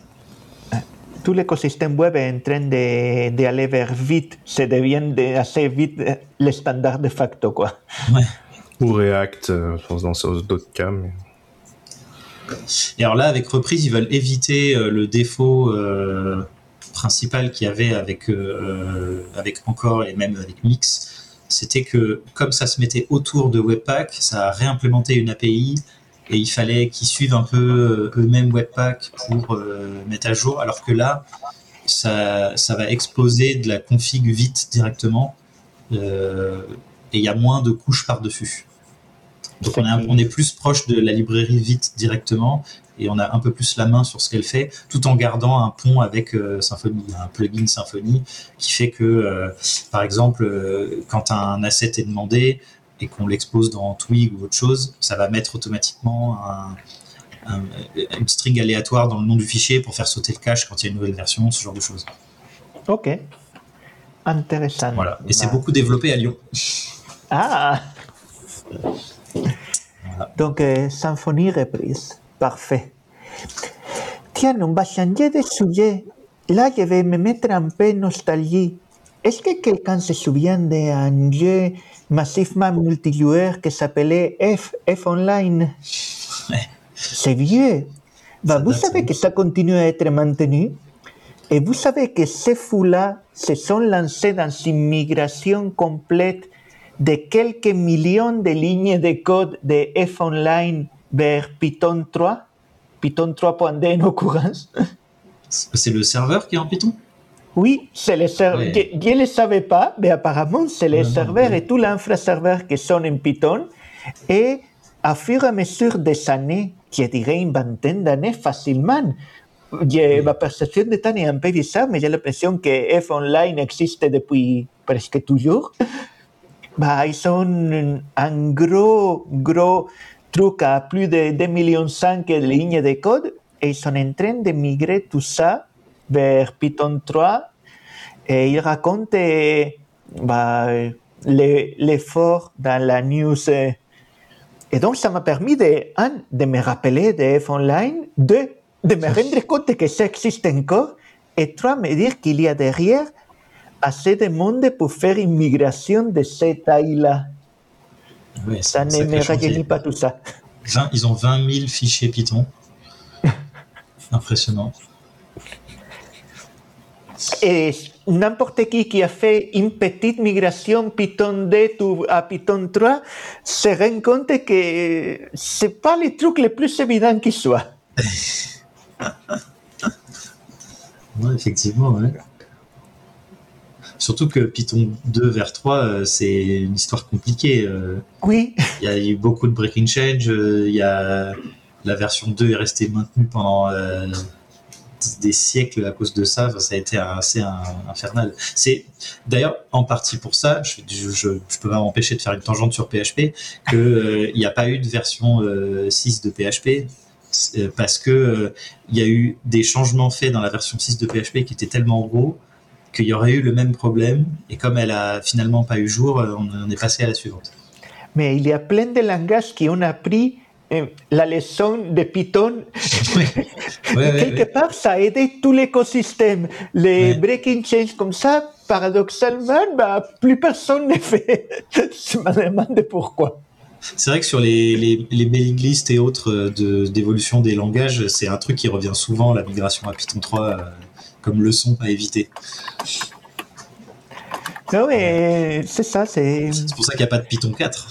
Tout l'écosystème web est en train de, d'aller vers vite, ça devient de, assez vite le standard de facto, quoi. Ouais. Ou React, euh, dans d'autres cas. Mais... Et alors là, avec Reprise, ils veulent éviter euh, le défaut euh, principal qu'il y avait avec, euh, avec Encore et même avec Mix. C'était que, comme ça se mettait autour de Webpack, ça a réimplémenté une A P I. Et il fallait qu'ils suivent un peu eux-mêmes Webpack pour euh, mettre à jour, alors que là, ça, ça va exposer de la config Vite directement, euh, et il y a moins de couches par-dessus. Donc on est, un, on est plus proche de la librairie Vite directement, et on a un peu plus la main sur ce qu'elle fait, tout en gardant un pont avec euh, Symfony, un plugin Symfony, qui fait que, euh, par exemple, euh, quand un asset est demandé, et qu'on l'expose dans Twig ou autre chose, ça va mettre automatiquement un, un, une string aléatoire dans le nom du fichier pour faire sauter le cache quand il y a une nouvelle version, ce genre de choses. Ok. Intéressant. Voilà. Et bah. c'est beaucoup développé à Lyon. Ah voilà. Donc, euh, Symfony Reprise. Parfait. Tiens, on va changer de sujet. Là, je vais me mettre un peu nostalgie. Est-ce que quelqu'un se souvient d'un jeu massivement multijoueur qui s'appelait F, F Online? Ouais. C'est vieux. Bah, vous savez que ça continue à être maintenu. Et vous savez que ces fous-là se sont lancés dans une migration complète de quelques millions de lignes de code de F Online vers Python trois, Python trois point deux en occurrence. C'est le serveur qui est en Python? Oui, c'est les serveurs. Ouais. Je ne le savais pas, mais apparemment, c'est les non, serveurs non, et tout l'infraserveur qui sont en Python. Et à fur et à mesure des années, je dirais une vingtaine d'années facilement, j'ai, ma perception de temps est un peu bizarre, mais j'ai l'impression que F Online existe depuis presque toujours. bah, ils ont un gros, gros truc à plus de deux virgule cinq millions de lignes de code et ils sont en train de migrer tout ça vers Python trois et ils racontent bah, l'effort dans la news. Et donc, ça m'a permis de, un, de me rappeler de F Online, deux, de me rendre compte que ça existe encore, et trois, me dire qu'il y a derrière assez de monde pour faire une migration de cette taille-là. Ouais, ça ne me rajeunit pas tout ça. vingt, ils ont vingt mille fichiers Python. Impressionnant. Et n'importe qui qui a fait une petite migration Python deux à Python trois se rend compte que ce n'est pas le truc le plus évident qui soit. Ouais, effectivement, ouais. Surtout que Python deux vers trois, c'est une histoire compliquée. Oui. Il y a eu beaucoup de breaking change. Il y a... La version deux est restée maintenue pendant euh, des siècles à cause de ça. Enfin, ça a été assez infernal. C'est d'ailleurs en partie pour ça, je ne peux pas m'empêcher de faire une tangente sur P H P, qu'il n'y euh, a pas eu de version euh, six de P H P. Parce que euh, il y a eu des changements faits dans la version six de P H P qui étaient tellement gros qu'il y aurait eu le même problème, et comme elle a finalement pas eu jour, on, on est passé à la suivante. Mais il y a plein de langages qui ont appris euh, la leçon de Python. Oui. Ouais, Quelque ouais, part, ouais. Ça a aidé tout l'écosystème. Les ouais. breaking change comme ça, paradoxalement, bah, plus personne ne fait. Je me demande pourquoi. C'est vrai que sur les, les, les mailing lists et autres de, d'évolution des langages, c'est un truc qui revient souvent, la migration à Python trois, euh, comme leçon à éviter. Non, mais c'est ça, c'est... C'est pour ça qu'il n'y a pas de Python quatre.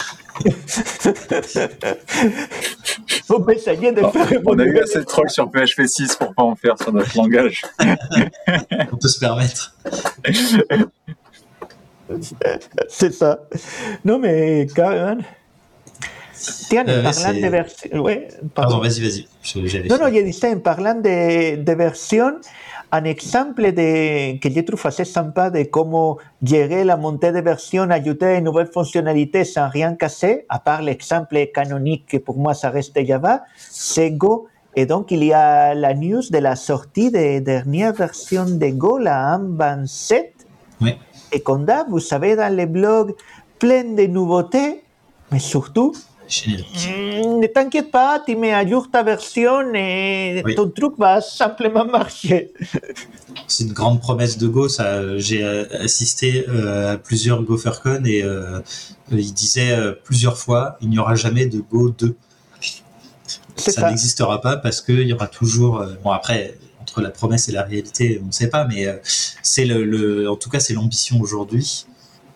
On peut essayer de non, faire... On a eu assez de trolls sur P H P six pour pas en faire sur notre langage. On peut se permettre. C'est ça. Non, mais carrément... Tiens, en Euh, parlant c'est... de versions... Ouais, pardon, vas-y, vas-y. J'allais non, faire. non, je disais, en parlant de, de versions, un exemple de, que je trouve assez sympa de comment gérer la montée de version, ajouter une nouvelle fonctionnalité sans rien casser, à part l'exemple canonique que pour moi ça reste Java, c'est Go. Et donc, il y a la news de la sortie des dernières versions de Go, la un point vingt-sept. Oui. Et comme d'hab, vous savez, dans les blogs, plein de nouveautés, mais surtout, Générique. ne t'inquiète pas, tu mets à jour ta version et Oui. ton truc va simplement marcher. C'est une grande promesse de Go. Ça, j'ai assisté euh, à plusieurs GopherCon et euh, il disait euh, plusieurs fois, il n'y aura jamais de Go deux. C'est Ça, ça. n'existera pas parce qu'il y aura toujours... Euh, bon, après, entre la promesse et la réalité, on ne sait pas, mais euh, c'est le, le, en tout cas, c'est l'ambition aujourd'hui.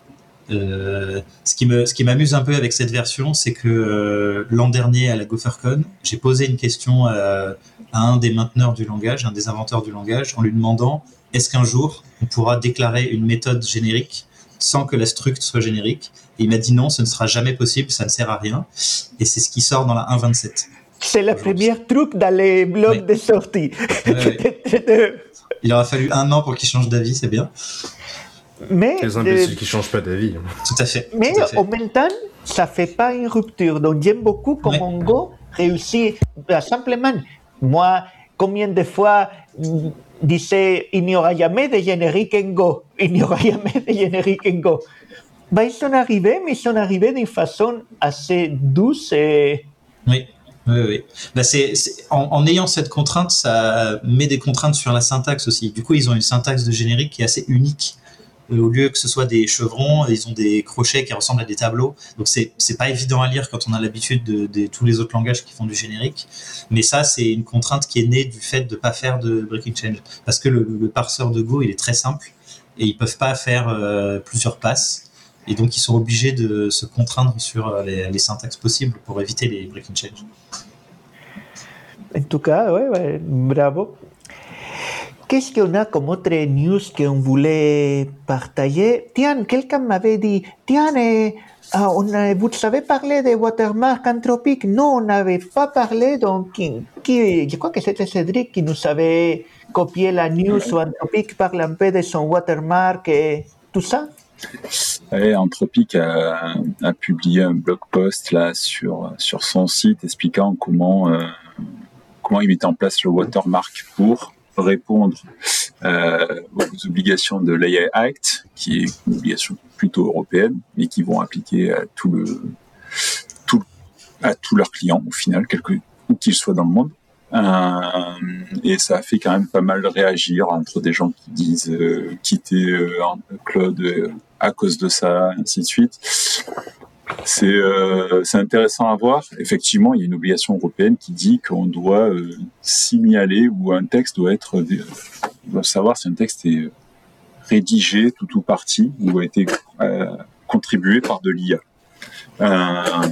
Euh, ce qui me, ce qui m'amuse un peu avec cette version, c'est que euh, l'an dernier à la GopherCon, j'ai posé une question à, à un des mainteneurs du langage, un des inventeurs du langage, en lui demandant est-ce qu'un jour on pourra déclarer une méthode générique sans que la struct soit générique. Et il m'a dit non, ce ne sera jamais possible, ça ne sert à rien. Et c'est ce qui sort dans la un point vingt-sept. C'est le premier truc dans les blogs Oui. de sortie. Ouais, ouais. Il aura fallu un an pour qu'il change d'avis, c'est bien. Mais, Les euh, imbéciles qui changent pas d'avis. Tout à fait. mais tout à fait. en même temps, ça ne fait pas une rupture. Donc, j'aime beaucoup comment Ouais. Go réussit. Bah, simplement, moi, combien de fois mm, disais il n'y aura jamais de générique en Go. Il n'y aura jamais de générique en Go. Bah, ils sont arrivés, mais ils sont arrivés d'une façon assez douce et... Oui, oui, oui. Bah c'est, c'est, en, en ayant cette contrainte, ça met des contraintes sur la syntaxe aussi. Du coup, ils ont une syntaxe de générique qui est assez unique. Euh, au lieu que ce soit des chevrons, ils ont des crochets qui ressemblent à des tableaux. Donc, c'est, c'est pas évident à lire quand on a l'habitude de, de tous les autres langages qui font du générique. Mais ça, c'est une contrainte qui est née du fait de pas faire de breaking change. Parce que le, le parseur de Go, il est très simple et ils peuvent pas faire euh, plusieurs passes. Et donc, ils sont obligés de se contraindre sur les, les syntaxes possibles pour éviter les breaking change. En tout cas, ouais, ouais, bravo. Qu'est-ce qu'on a comme autre news qu'on voulait partager? Tiens, quelqu'un m'avait dit, tiens, eh, ah, on a, vous savez parler des watermarks anthropiques? Non, on n'avait pas parlé, donc qui, qui, je crois que c'était Cédric qui nous avait copié la news où Anthropic parle un peu de son watermark et tout ça. Ouais, Anthropic a, a publié un blog post là sur sur son site expliquant comment euh, comment il mettait en place le watermark pour répondre euh, aux obligations de l'A I Act, qui est une obligation plutôt européenne, mais qui vont appliquer à tout le tout à tous leurs clients au final, quelque où qu'ils soient dans le monde. Euh, et ça a fait quand même pas mal réagir entre des gens qui disent euh, quitter euh, Claude euh, à cause de ça, et ainsi de suite. C'est, euh, c'est intéressant à voir. Effectivement, il y a une obligation européenne qui dit qu'on doit euh, signaler où un texte doit être, euh, on doit savoir si un texte est rédigé tout ou partie ou a été euh, contribué par de l'I A. Euh,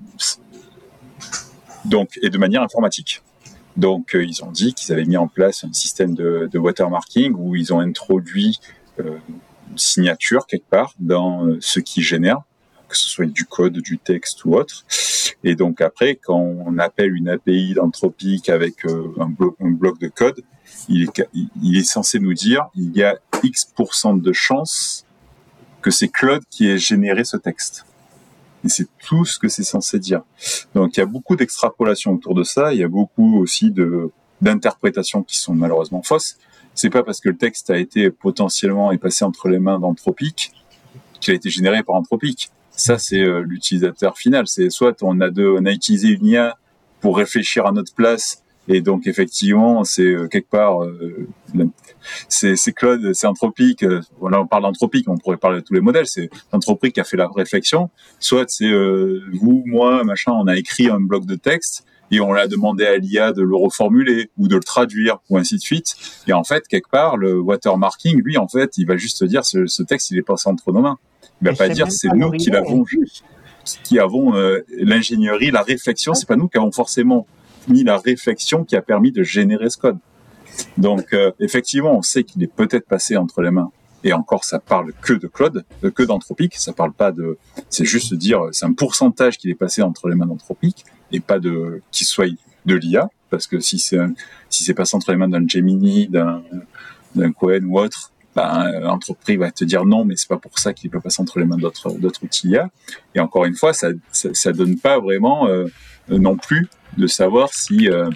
donc, et de manière informatique. Donc, euh, ils ont dit qu'ils avaient mis en place un système de, de watermarking où ils ont introduit euh, une signature quelque part dans euh, ce qu'ils génèrent, que ce soit du code, du texte ou autre. Et donc après, quand on appelle une A P I d'Anthropic avec euh, un, blo- un bloc de code, il est, il est censé nous dire il y a X% de chances que c'est Claude qui ait généré ce texte. Et c'est tout ce que c'est censé dire. Donc il y a beaucoup d'extrapolations autour de ça, il y a beaucoup aussi de, d'interprétations qui sont malheureusement fausses. C'est pas parce que le texte a été potentiellement est passé entre les mains d'Anthropic qu'il a été généré par Anthropic. Ça, c'est euh, l'utilisateur final. C'est soit on a, de, on a utilisé une I A pour réfléchir à notre place, et donc effectivement, c'est euh, quelque part, euh, c'est, c'est Claude, c'est Anthropic. Euh, là, on parle d'Anthropic, on pourrait parler de tous les modèles. C'est Anthropic qui a fait la réflexion. Soit c'est euh, vous, moi, machin, on a écrit un bloc de texte et on l'a demandé à l'I A de le reformuler ou de le traduire ou ainsi de suite. Et en fait, quelque part, le watermarking, lui, en fait, il va juste dire ce, ce texte, il est passé entre nos mains. Il va pas dire c'est nous qui l'avons, qui avons euh, l'ingénierie, la réflexion. C'est pas nous qui avons forcément mis la réflexion qui a permis de générer ce code. Donc euh, effectivement, on sait qu'il est peut-être passé entre les mains. Et encore, ça parle que de Claude, euh, que d'Anthropic. Ça parle pas de. C'est juste dire, c'est un pourcentage qu'il est passé entre les mains d'Anthropic et pas de qu'il soit de l'I A, parce que si c'est un, si c'est passé entre les mains d'un Gemini, d'un d'un Cohen ou autre. Ben, l'entreprise va te dire non, mais c'est pas pour ça qu'il peut passer entre les mains d'autres, d'autres outils I A. Et encore une fois, ça, ça, ça donne pas vraiment euh, non plus de savoir si euh,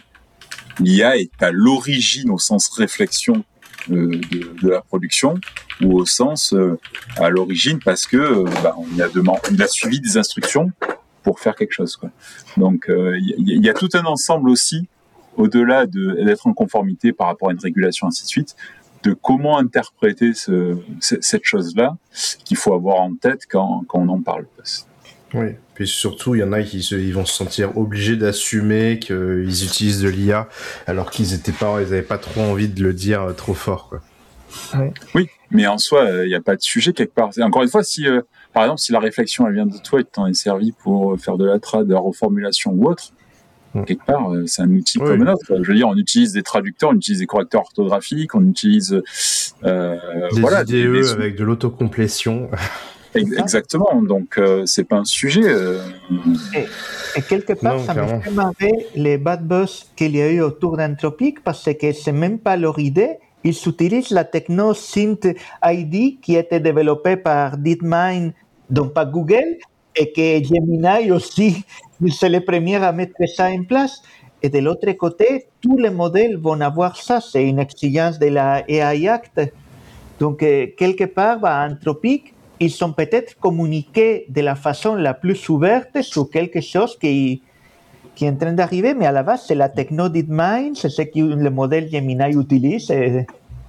l'I A est à l'origine au sens réflexion euh, de, de la production ou au sens euh, à l'origine parce que euh, ben, on a demandé, il a suivi des instructions pour faire quelque chose, quoi. Donc il euh, y, y a tout un ensemble aussi au-delà de, d'être en conformité par rapport à une régulation ainsi de suite, de comment interpréter ce, cette chose-là qu'il faut avoir en tête quand, quand on en parle. Oui, puis surtout, il y en a qui se, ils vont se sentir obligés d'assumer qu'ils utilisent de l'I A alors qu'ils étaient pas, ils n'avaient pas trop envie de le dire trop fort, quoi. Oui, oui, mais en soi, il euh, n'y a pas de sujet quelque part. Encore une fois, si, euh, par exemple, si la réflexion elle vient de toi et que t'en es servi pour faire de la trad, de la reformulation ou autre, quelque part, c'est un outil oui. comme un autre. Je veux dire, on utilise des traducteurs, on utilise des correcteurs orthographiques, on utilise euh, des voilà, I D E des, des... avec de l'autocomplétion. Exactement. Donc, euh, c'est pas un sujet. Euh... Et, et quelque part, non, ça clairement. me fait marrer les bad buzz qu'il y a eu autour d'Anthropic parce que c'est même pas leur idée. Ils utilisent la techno Synth I D qui a été développée par DeepMind, donc par Google, et que Gemini aussi, c'est les premiers à mettre ça en place. Et de l'autre côté, tous les modèles vont avoir ça. C'est une exigence de la A I Act. Donc, euh, quelque part, bah, Anthropic, ils ont peut-être communiqué de la façon la plus ouverte sur quelque chose qui, qui est en train d'arriver, mais à la base, c'est la techno DeepMind, c'est ce que le modèle Gemini utilise. Et...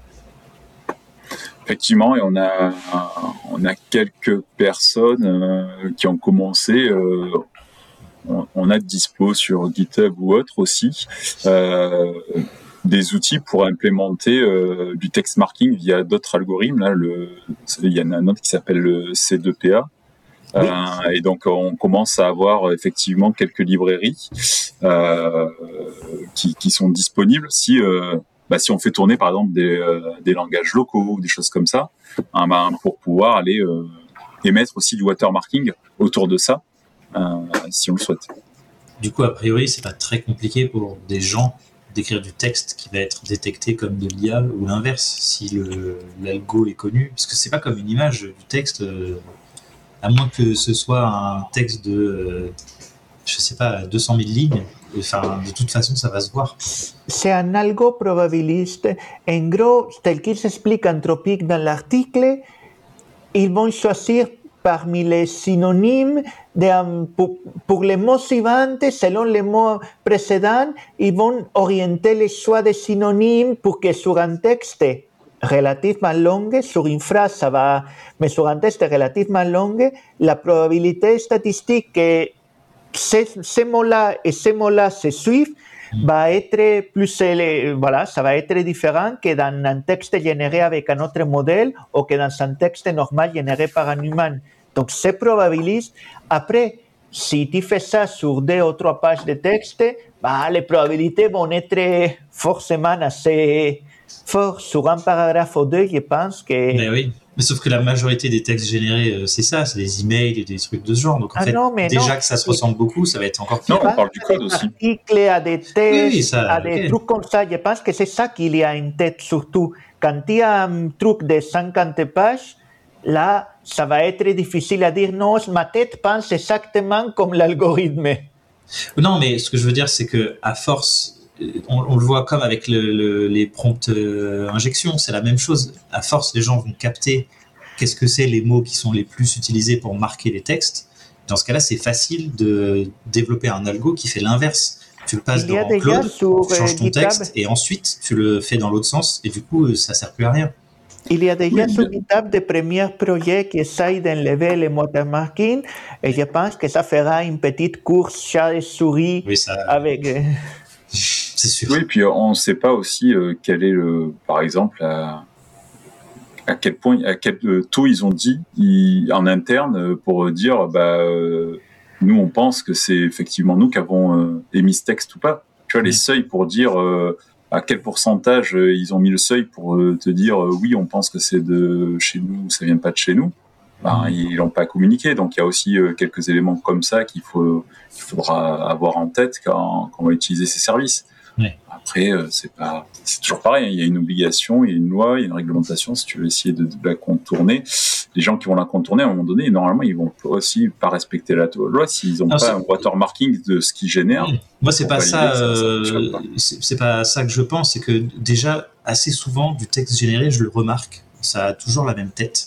Effectivement, et on a, on a quelques personnes euh, qui ont commencé, euh, on, on a de dispo sur GitHub ou autre aussi, euh, des outils pour implémenter euh, du text marking via d'autres algorithmes. Là, le, il y en a un autre qui s'appelle le C deux P A. Oui. Euh, et donc, on commence à avoir effectivement quelques librairies euh, qui, qui sont disponibles si... Euh, Bah, si on fait tourner par exemple des, euh, des langages locaux ou des choses comme ça, hein, bah, pour pouvoir aller euh, émettre aussi du watermarking autour de ça, euh, si on le souhaite. Du coup, a priori, c'est pas très compliqué pour des gens d'écrire du texte qui va être détecté comme de l'I A ou l'inverse, si le, l'algo est connu, parce que c'est pas comme une image du texte. Euh, à moins que ce soit un texte de, euh, je sais pas, deux cent mille lignes. Enfin, de toute façon, ça va se voir. C'est un algo probabiliste. En gros, tel qu'il s'explique Anthropic dans l'article, ils vont choisir parmi les synonymes de, pour, pour les mots suivants, selon les mots précédents, ils vont orienter les choix des synonymes pour que sur un texte relativement long, sur une phrase, ça va, mais sur un texte relativement long, la probabilité statistique que ces, ces mots-là et ces mots-là se suivent va être plus, voilà, ça va être différent que dans un texte généré avec un autre modèle ou que dans un texte normal généré par un humain. Donc, c'est probabiliste. Après, si tu fais ça sur deux ou trois pages de texte, bah, les probabilités vont être forcément assez fortes. Sur un paragraphe ou deux, je pense que... Mais oui. Mais sauf que la majorité des textes générés, euh, c'est ça, c'est des emails et des trucs de ce genre. Donc en ah fait, non, déjà non. que ça se ressemble beaucoup, ça va être encore pire. Non, on parle du code aussi. Articles, à des tests, oui, oui, ça, à des okay. trucs comme ça. Je pense que c'est ça qu'il y a en tête surtout. Quand il y a un truc de cinquante pages, là, ça va être difficile à dire non, ma tête pense exactement comme l'algorithme. Non, mais ce que je veux dire, c'est que à force... On, on le voit comme avec le, le, les prompts euh, injections, c'est la même chose. À force, les gens vont capter qu'est-ce que c'est les mots qui sont les plus utilisés pour marquer les textes. Dans ce cas-là, c'est facile de développer un algo qui fait l'inverse. Tu le passes dans Claude, sur, tu changes ton GitHub. texte et ensuite tu le fais dans l'autre sens et du coup, ça sert plus à rien. Il y a déjà Oui, sur GitHub des premiers projets qui essayent d'enlever le watermarking et je pense que ça fera une petite course chat et souris Oui, ça... avec... C'est sûr. Oui, puis on ne sait pas aussi euh, quel est le, par exemple, à, à quel point, à quel taux ils ont dit ils, en interne pour dire, bah, euh, nous on pense que c'est effectivement nous qui avons euh, émis ce texte ou pas. Tu vois, les seuils pour dire euh, à quel pourcentage euh, ils ont mis le seuil pour euh, te dire euh, oui, on pense que c'est de chez nous, ça vient pas de chez nous. Ben, mmh. Ils l'ont pas communiqué, donc il y a aussi euh, quelques éléments comme ça qu'il faut qu'il faudra avoir en tête quand, quand on va utiliser ces services. Ouais. Après, euh, c'est pas, c'est toujours pareil. Hein. Il y a une obligation, il y a une loi, il y a une réglementation. Si tu veux essayer de, de la contourner, les gens qui vont la contourner, à un moment donné, normalement, ils vont aussi pas respecter la loi s'ils n'ont pas c'est... un watermarking de ce qu'ils génèrent. Oui. Moi, c'est pas ça. ça, euh, ça pas. C'est, c'est pas ça que je pense. C'est que déjà, assez souvent, du texte généré, je le remarque, ça a toujours la même tête.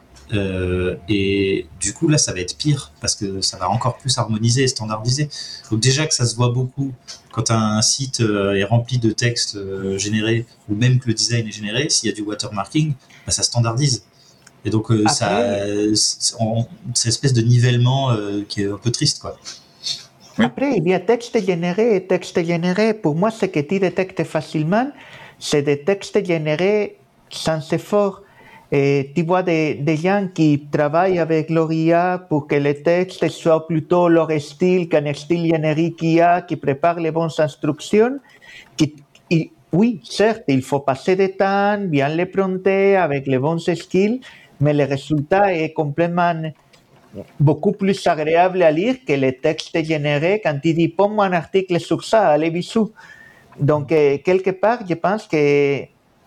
Euh, et du coup là ça va être pire parce que ça va encore plus harmoniser et standardiser. Donc déjà que ça se voit beaucoup quand un site euh, est rempli de textes euh, générés ou même que le design est généré, s'il y a du watermarking, bah, ça standardise. Et donc euh, ça, c'est, on, c'est une espèce de nivellement euh, qui est un peu triste quoi. Après, il y a texte généré et texte généré. Pour moi, ce que tu détectes facilement, c'est des textes générés sans effort. Et tu vois des, des gens qui travaillent avec leur I A pour que les textes soient plutôt leur style qu'un style générique I A qui prépare les bonnes instructions. Qui, et, oui, certes, il faut passer du temps, bien les prompter avec les bons skills, mais le résultat est complètement beaucoup plus agréable à lire que les textes générés quand tu dis « Ponne-moi un article sur ça, allez, bisous ». Donc, euh, quelque part, je pense que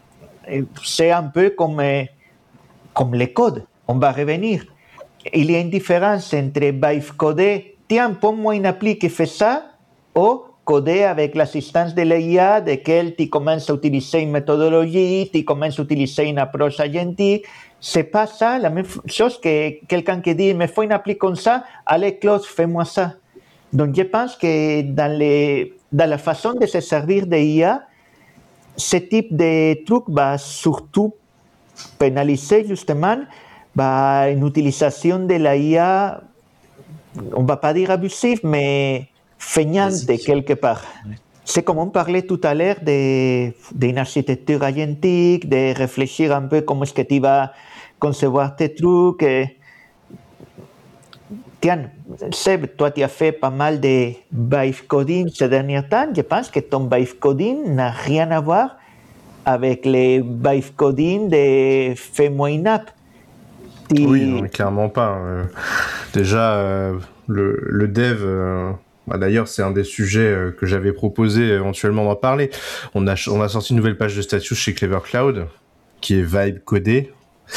c'est un peu comme... Euh, comme les codes, on va revenir. Il y a une différence entre vibe coder, tiens, ponne-moi une appli qui fait ça, ou coder avec l'assistance de l'I A, de laquelle tu commences à utiliser une méthodologie, tu commences à utiliser une approche agentique. C'est pas ça la même chose que quelqu'un qui dit, me faut une appli comme ça, allez Claude, fais-moi ça. Donc je pense que dans, les, dans la façon de se servir de I A, ce type de truc va surtout pénaliser justement bah, une utilisation de la I A, on ne va pas dire abusive, mais feignante quelque part. Oui. C'est comme on parlait tout à l'heure d'une architecture agentique, de réfléchir un peu comment est-ce que tu vas concevoir tes trucs. Tiens, Seb, toi tu as fait pas mal de vibe coding ces derniers temps. Je pense que ton vibe coding n'a rien à voir avec les vibe coding de fais-moi une app. Tu... Oui, non, clairement pas. Euh, déjà, euh, le, le dev, euh, bah, d'ailleurs, c'est un des sujets euh, que j'avais proposé éventuellement d'en parler. On a, on a sorti une nouvelle page de statut chez Clever Cloud, qui est vibe codée.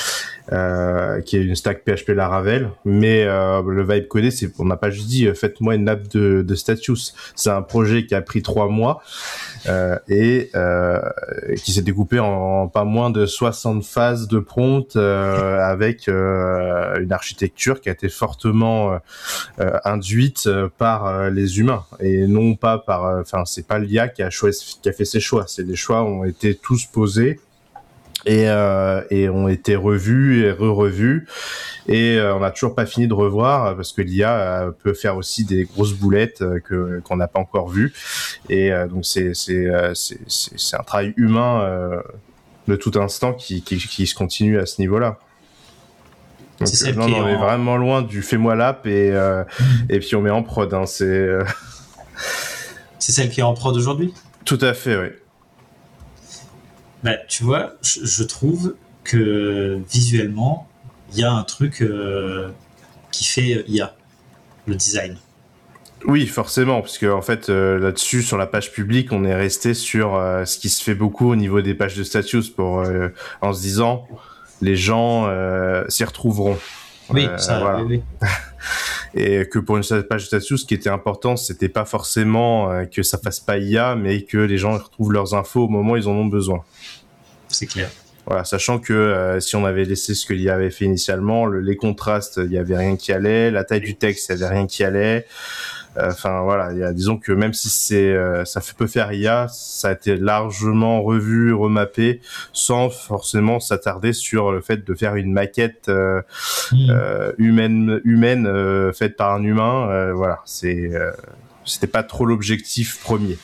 euh, qui est une stack P H P Laravel. Mais euh, le vibe codé, c'est, on n'a pas juste dit euh, faites-moi une nappe de, de status. C'est un projet qui a pris trois mois euh, et euh, qui s'est découpé en, en pas moins de soixante phases de prompt euh, avec euh, une architecture qui a été fortement euh, induite par euh, les humains et non pas par. Enfin, euh, c'est pas l'I A qui a choisi, qui a fait ses choix. C'est les choix ont été tous posés. Et, euh, et ont été revus et re-revus et euh, on n'a toujours pas fini de revoir parce que l'I A euh, peut faire aussi des grosses boulettes euh, que qu'on n'a pas encore vues et euh, donc c'est c'est, euh, c'est c'est c'est un travail humain euh, de tout instant qui, qui qui se continue à ce niveau-là. Donc c'est euh, non, non, on est en... vraiment loin du fais-moi l'app et euh, mmh. et puis on met en prod. Hein, c'est euh... c'est celle qui est en prod aujourd'hui. Tout à fait, oui. Bah, tu vois, je, je trouve que visuellement, il y a un truc euh, qui fait I A, le design. Oui, forcément, parce que en fait, euh, là-dessus, sur la page publique, on est resté sur euh, ce qui se fait beaucoup au niveau des pages de status, pour euh, en se disant, les gens euh, s'y retrouveront. Oui, euh, ça. Voilà. Oui, oui. Et que pour une page de status, ce qui était important, c'était pas forcément euh, que ça fasse pas I A, mais que les gens retrouvent leurs infos au moment où ils en ont besoin. C'est clair. Voilà, sachant que euh, si on avait laissé ce que l'I A avait fait initialement, le, les contrastes, il y avait rien qui allait, la taille du texte, il y avait rien qui allait. Enfin euh, voilà, il y a, disons que même si c'est euh, ça peut faire I A, ça a été largement revu, remappé, sans forcément s'attarder sur le fait de faire une maquette euh, mmh. euh, humaine humaine euh, faite par un humain. Euh, voilà, c'est euh, c'était pas trop l'objectif premier.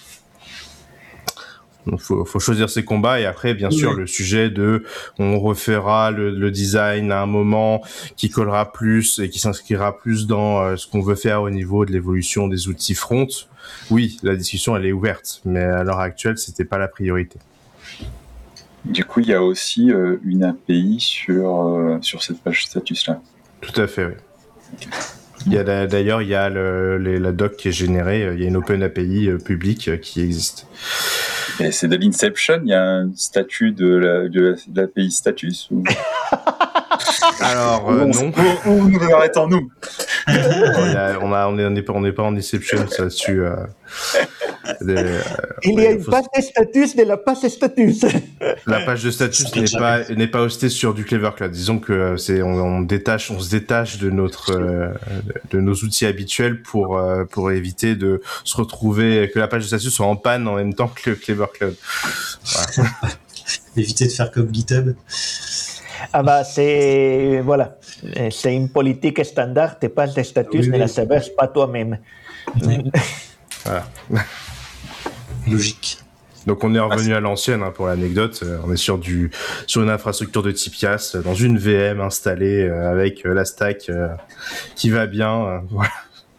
Donc faut, faut choisir ses combats et après bien oui. sûr le sujet de on refera le, le design à un moment qui collera plus et qui s'inscrira plus dans euh, ce qu'on veut faire au niveau de l'évolution des outils front. Oui, la discussion elle est ouverte, mais à l'heure actuelle c'était pas la priorité. Du coup il y a aussi euh, une A P I sur euh, sur cette page status là. Tout à fait, oui. Okay. Il y a la, d'ailleurs il y a le, les, la doc qui est générée, il y a une Open A P I euh, publique euh, qui existe. Et c'est de l'Inception, il y a un statut de, la, de l'A P I status ou... Alors euh, non. Où, où nous arrêtons-nous? on, a, on, a, on est on est pas on n'est pas en Inception là-dessus. Euh, de, euh, il y a ouais, une faut... page de status de la page de status. La page de status n'est pas n'est pas hostée sur du Clever Cloud. Disons que c'est on, on détache on se détache de notre euh, de nos outils habituels pour euh, pour éviter de se retrouver que la page de status soit en panne en même temps que le Clever Cloud. Voilà. Éviter de faire comme GitHub. Ah bah c'est voilà, c'est une politique standard. Tes pages de status oui, ne oui. la séverses pas toi-même. Oui. Voilà. Logique. Donc on est revenu à l'ancienne hein, pour l'anecdote. Euh, on est sur du sur une infrastructure de type I A S dans une V M installée euh, avec euh, la stack euh, qui va bien. Euh, voilà.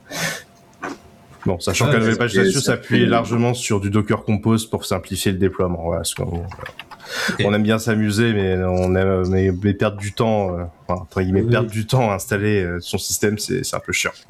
Bon, sachant ah, que la nouvelle page de status s'appuie largement sur du Docker Compose pour simplifier le déploiement. Voilà, parce qu'on, okay. on aime bien s'amuser, mais on aime mais, mais perdre du temps, euh, enfin, entre guillemets, oui. perdre du temps à installer euh, son système, c'est, c'est un peu chiant.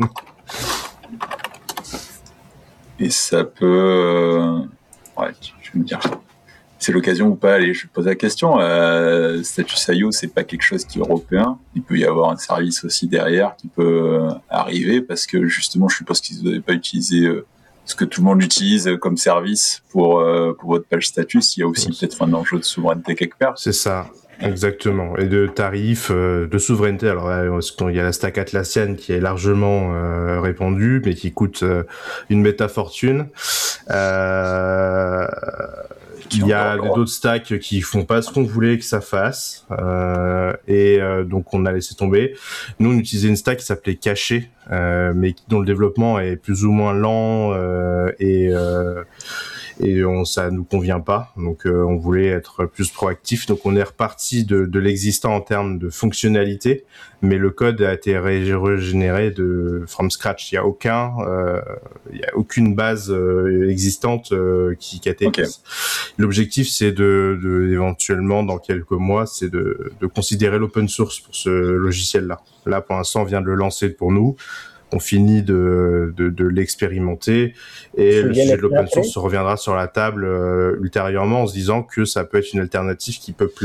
Et ça peut, euh... ouais, je veux me dire, c'est l'occasion ou pas. Allez, je pose la question. Euh, Status I O, c'est pas quelque chose qui est européen. Il peut y avoir un service aussi derrière qui peut euh, arriver parce que justement, je suppose qu'ils n'avaient pas utilisé euh, ce que tout le monde utilise comme service pour euh, pour votre page status. Il y a aussi c'est peut-être un enjeu de souveraineté quelque part. C'est ça. Exactement. Et de tarifs, euh, de souveraineté. Alors, euh, il y a la stack Atlassian qui est largement euh, répandue, mais qui coûte euh, une méta-fortune. Euh, il y a d'autres stacks qui font pas ce qu'on voulait que ça fasse. Euh, et euh, donc, on a laissé tomber. Nous, on utilisait une stack qui s'appelait Caché, euh, mais dont le développement est plus ou moins lent euh, et... Euh, et on, ça nous convient pas, donc euh, on voulait être plus proactif, donc on est reparti de, de l'existant en termes de fonctionnalité, mais le code a été ré- régénéré de from scratch. Il y a aucun, euh, il y a aucune base euh, existante euh, qui, qui a été. Okay. L'objectif, c'est de, de éventuellement dans quelques mois, c'est de, de considérer l'open source pour ce logiciel-là. Là, pour l'instant, on vient de le lancer pour nous. On finit de, de, de l'expérimenter et le sujet de l'open source se reviendra sur la table euh, ultérieurement en se disant que ça peut être une alternative qui peut plaire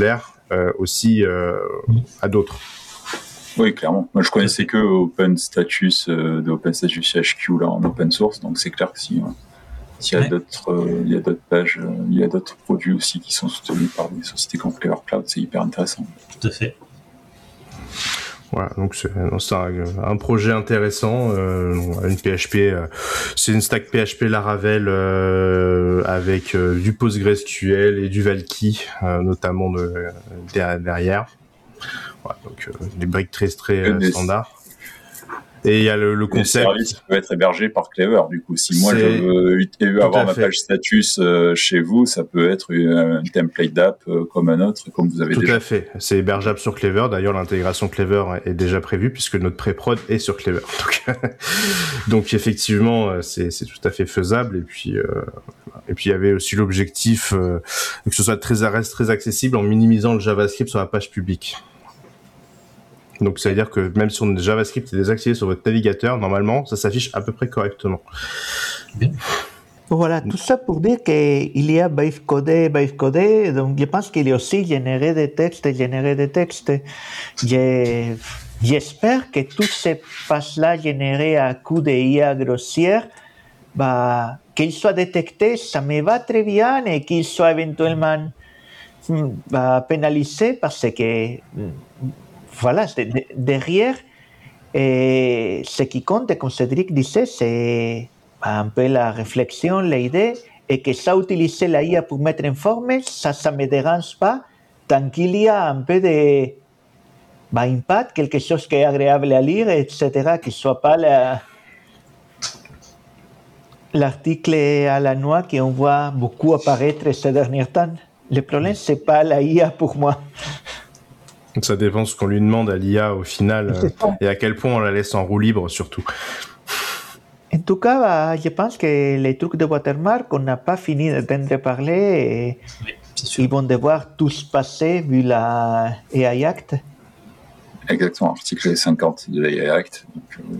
euh, aussi euh, à d'autres. Oui, clairement. Moi, je connaissais que OpenStatus euh, de OpenStatus H Q là en open source, donc c'est clair que si hein, s'il y a ouais. d'autres, euh, il y a d'autres pages, euh, il y a d'autres produits aussi qui sont soutenus par des sociétés comme Clever Cloud, c'est hyper intéressant. Tout à fait. Voilà, donc c'est, c'est un, un projet intéressant, euh, une P H P, euh, c'est une stack P H P Laravel euh, avec euh, du PostgreSQL et du Valky, euh, notamment de, de, derrière. Voilà, donc euh, des briques très très euh, standards. Et il y a le, le concept. Le service peut être hébergé par Clever, du coup. Si moi c'est... je veux avoir ma fait. page status euh, chez vous, ça peut être un template d'app euh, comme un autre, comme vous avez tout déjà. Tout à fait. C'est hébergeable sur Clever. D'ailleurs, l'intégration Clever est déjà prévue puisque notre pré-prod est sur Clever. Donc, donc effectivement, c'est, c'est tout à fait faisable. Et puis, euh, et puis il y avait aussi l'objectif euh, que ce soit très, reste très accessible en minimisant le JavaScript sur la page publique. Donc, ça veut dire que même si on JavaScript est désactivé sur votre navigateur, normalement, ça s'affiche à peu près correctement. Bien. Voilà, tout ça pour dire qu'il y a bytecodé, bytecodé, donc je pense qu'il y a aussi générer des textes, générer des textes. Je, j'espère que toutes ces pages-là générées à coup de I A grossière, bah, qu'ils soient détectés, ça me va très bien, et qu'ils soient éventuellement bah, pénalisés parce que voilà, de, de, derrière, et ce qui compte, comme Cédric disait, c'est un peu la réflexion, l'idée, et que ça, utiliser la I A pour mettre en forme, ça, ça ne me dérange pas, tant qu'il y a un peu de bah, impact, quelque chose qui est agréable à lire, et cetera, qui ne soit pas la, l'article à la noix qu'on voit beaucoup apparaître ces derniers temps. Le problème, ce n'est pas la I A pour moi. Ça dépend ce qu'on lui demande à l'I A au final euh, et à quel point on la laisse en roue libre surtout. En tout cas, bah, je pense que les trucs de watermark, on n'a pas fini d'entendre parler et oui, ils vont devoir tous passer vu la A I Act. Exactement, article cinquante de la A I Act. Donc, euh...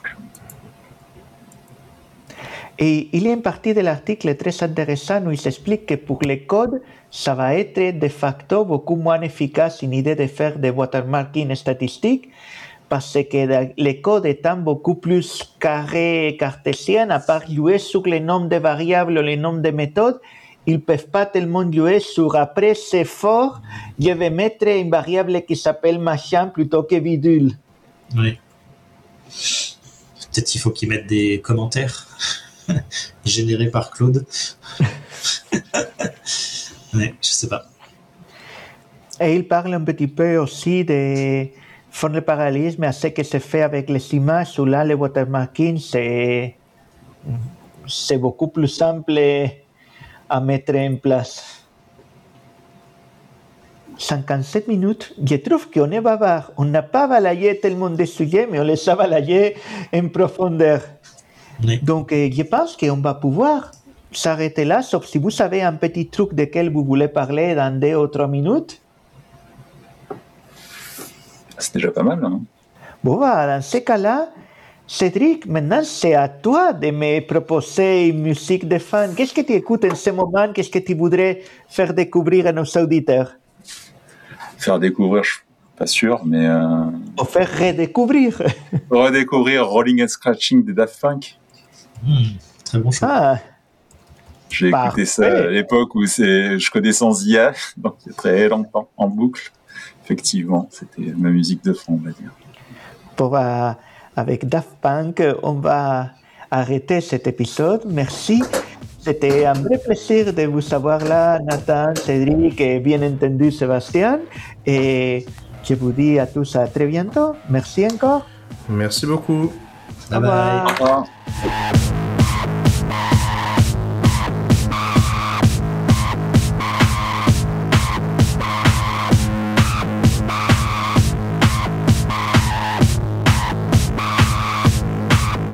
Et il y a une partie de l'article très intéressant où il s'explique que pour les codes, ça va être de facto beaucoup moins efficace une idée de faire des watermarking statistiques parce que les codes étant beaucoup plus carrés et cartésiens, à part jouer sur le nombre de variables ou le nombre de méthodes, ils ne peuvent pas tellement jouer sur après c'est fort, je vais mettre une variable qui s'appelle machin plutôt que bidule. Oui. Peut-être qu'il faut qu'ils mettent des commentaires générés par Claude. Ouais, je sais pas. Et il parle un petit peu aussi de faire le parallélisme à ce que se fait avec les images, où là, le watermarking, c'est, c'est beaucoup plus simple à mettre en place. cinquante-sept minutes, je trouve qu'on est bavard. On n'a pas balayé tellement de sujets, mais on les a balayés en profondeur. Oui. Donc, je pense qu'on va pouvoir s'arrêter là, sauf si vous avez un petit truc desquels vous voulez parler dans deux ou trois minutes. C'est déjà pas mal, hein? Bon, bah, dans ce cas-là, Cédric, maintenant c'est à toi de me proposer une musique de fan. Qu'est-ce que tu écoutes en ce moment? Qu'est-ce que tu voudrais faire découvrir à nos auditeurs? Faire découvrir, je suis pas sûr, mais... Euh... Ou faire redécouvrir. Redécouvrir Rolling and Scratching des Daft Punk. Mmh, très bon choix. Ah. J'ai Parfait. écouté ça à l'époque où c'est, je connais sans I A, donc il y a très longtemps, en boucle. Effectivement, c'était ma musique de fond, on va dire. Bon, bah, avec Daft Punk, on va arrêter cet épisode. Merci. C'était un vrai plaisir de vous avoir là, Nathan, Cédric et bien entendu Sébastien. Et je vous dis à tous à très bientôt. Merci encore. Merci beaucoup. Bye bye. Au revoir. Au revoir.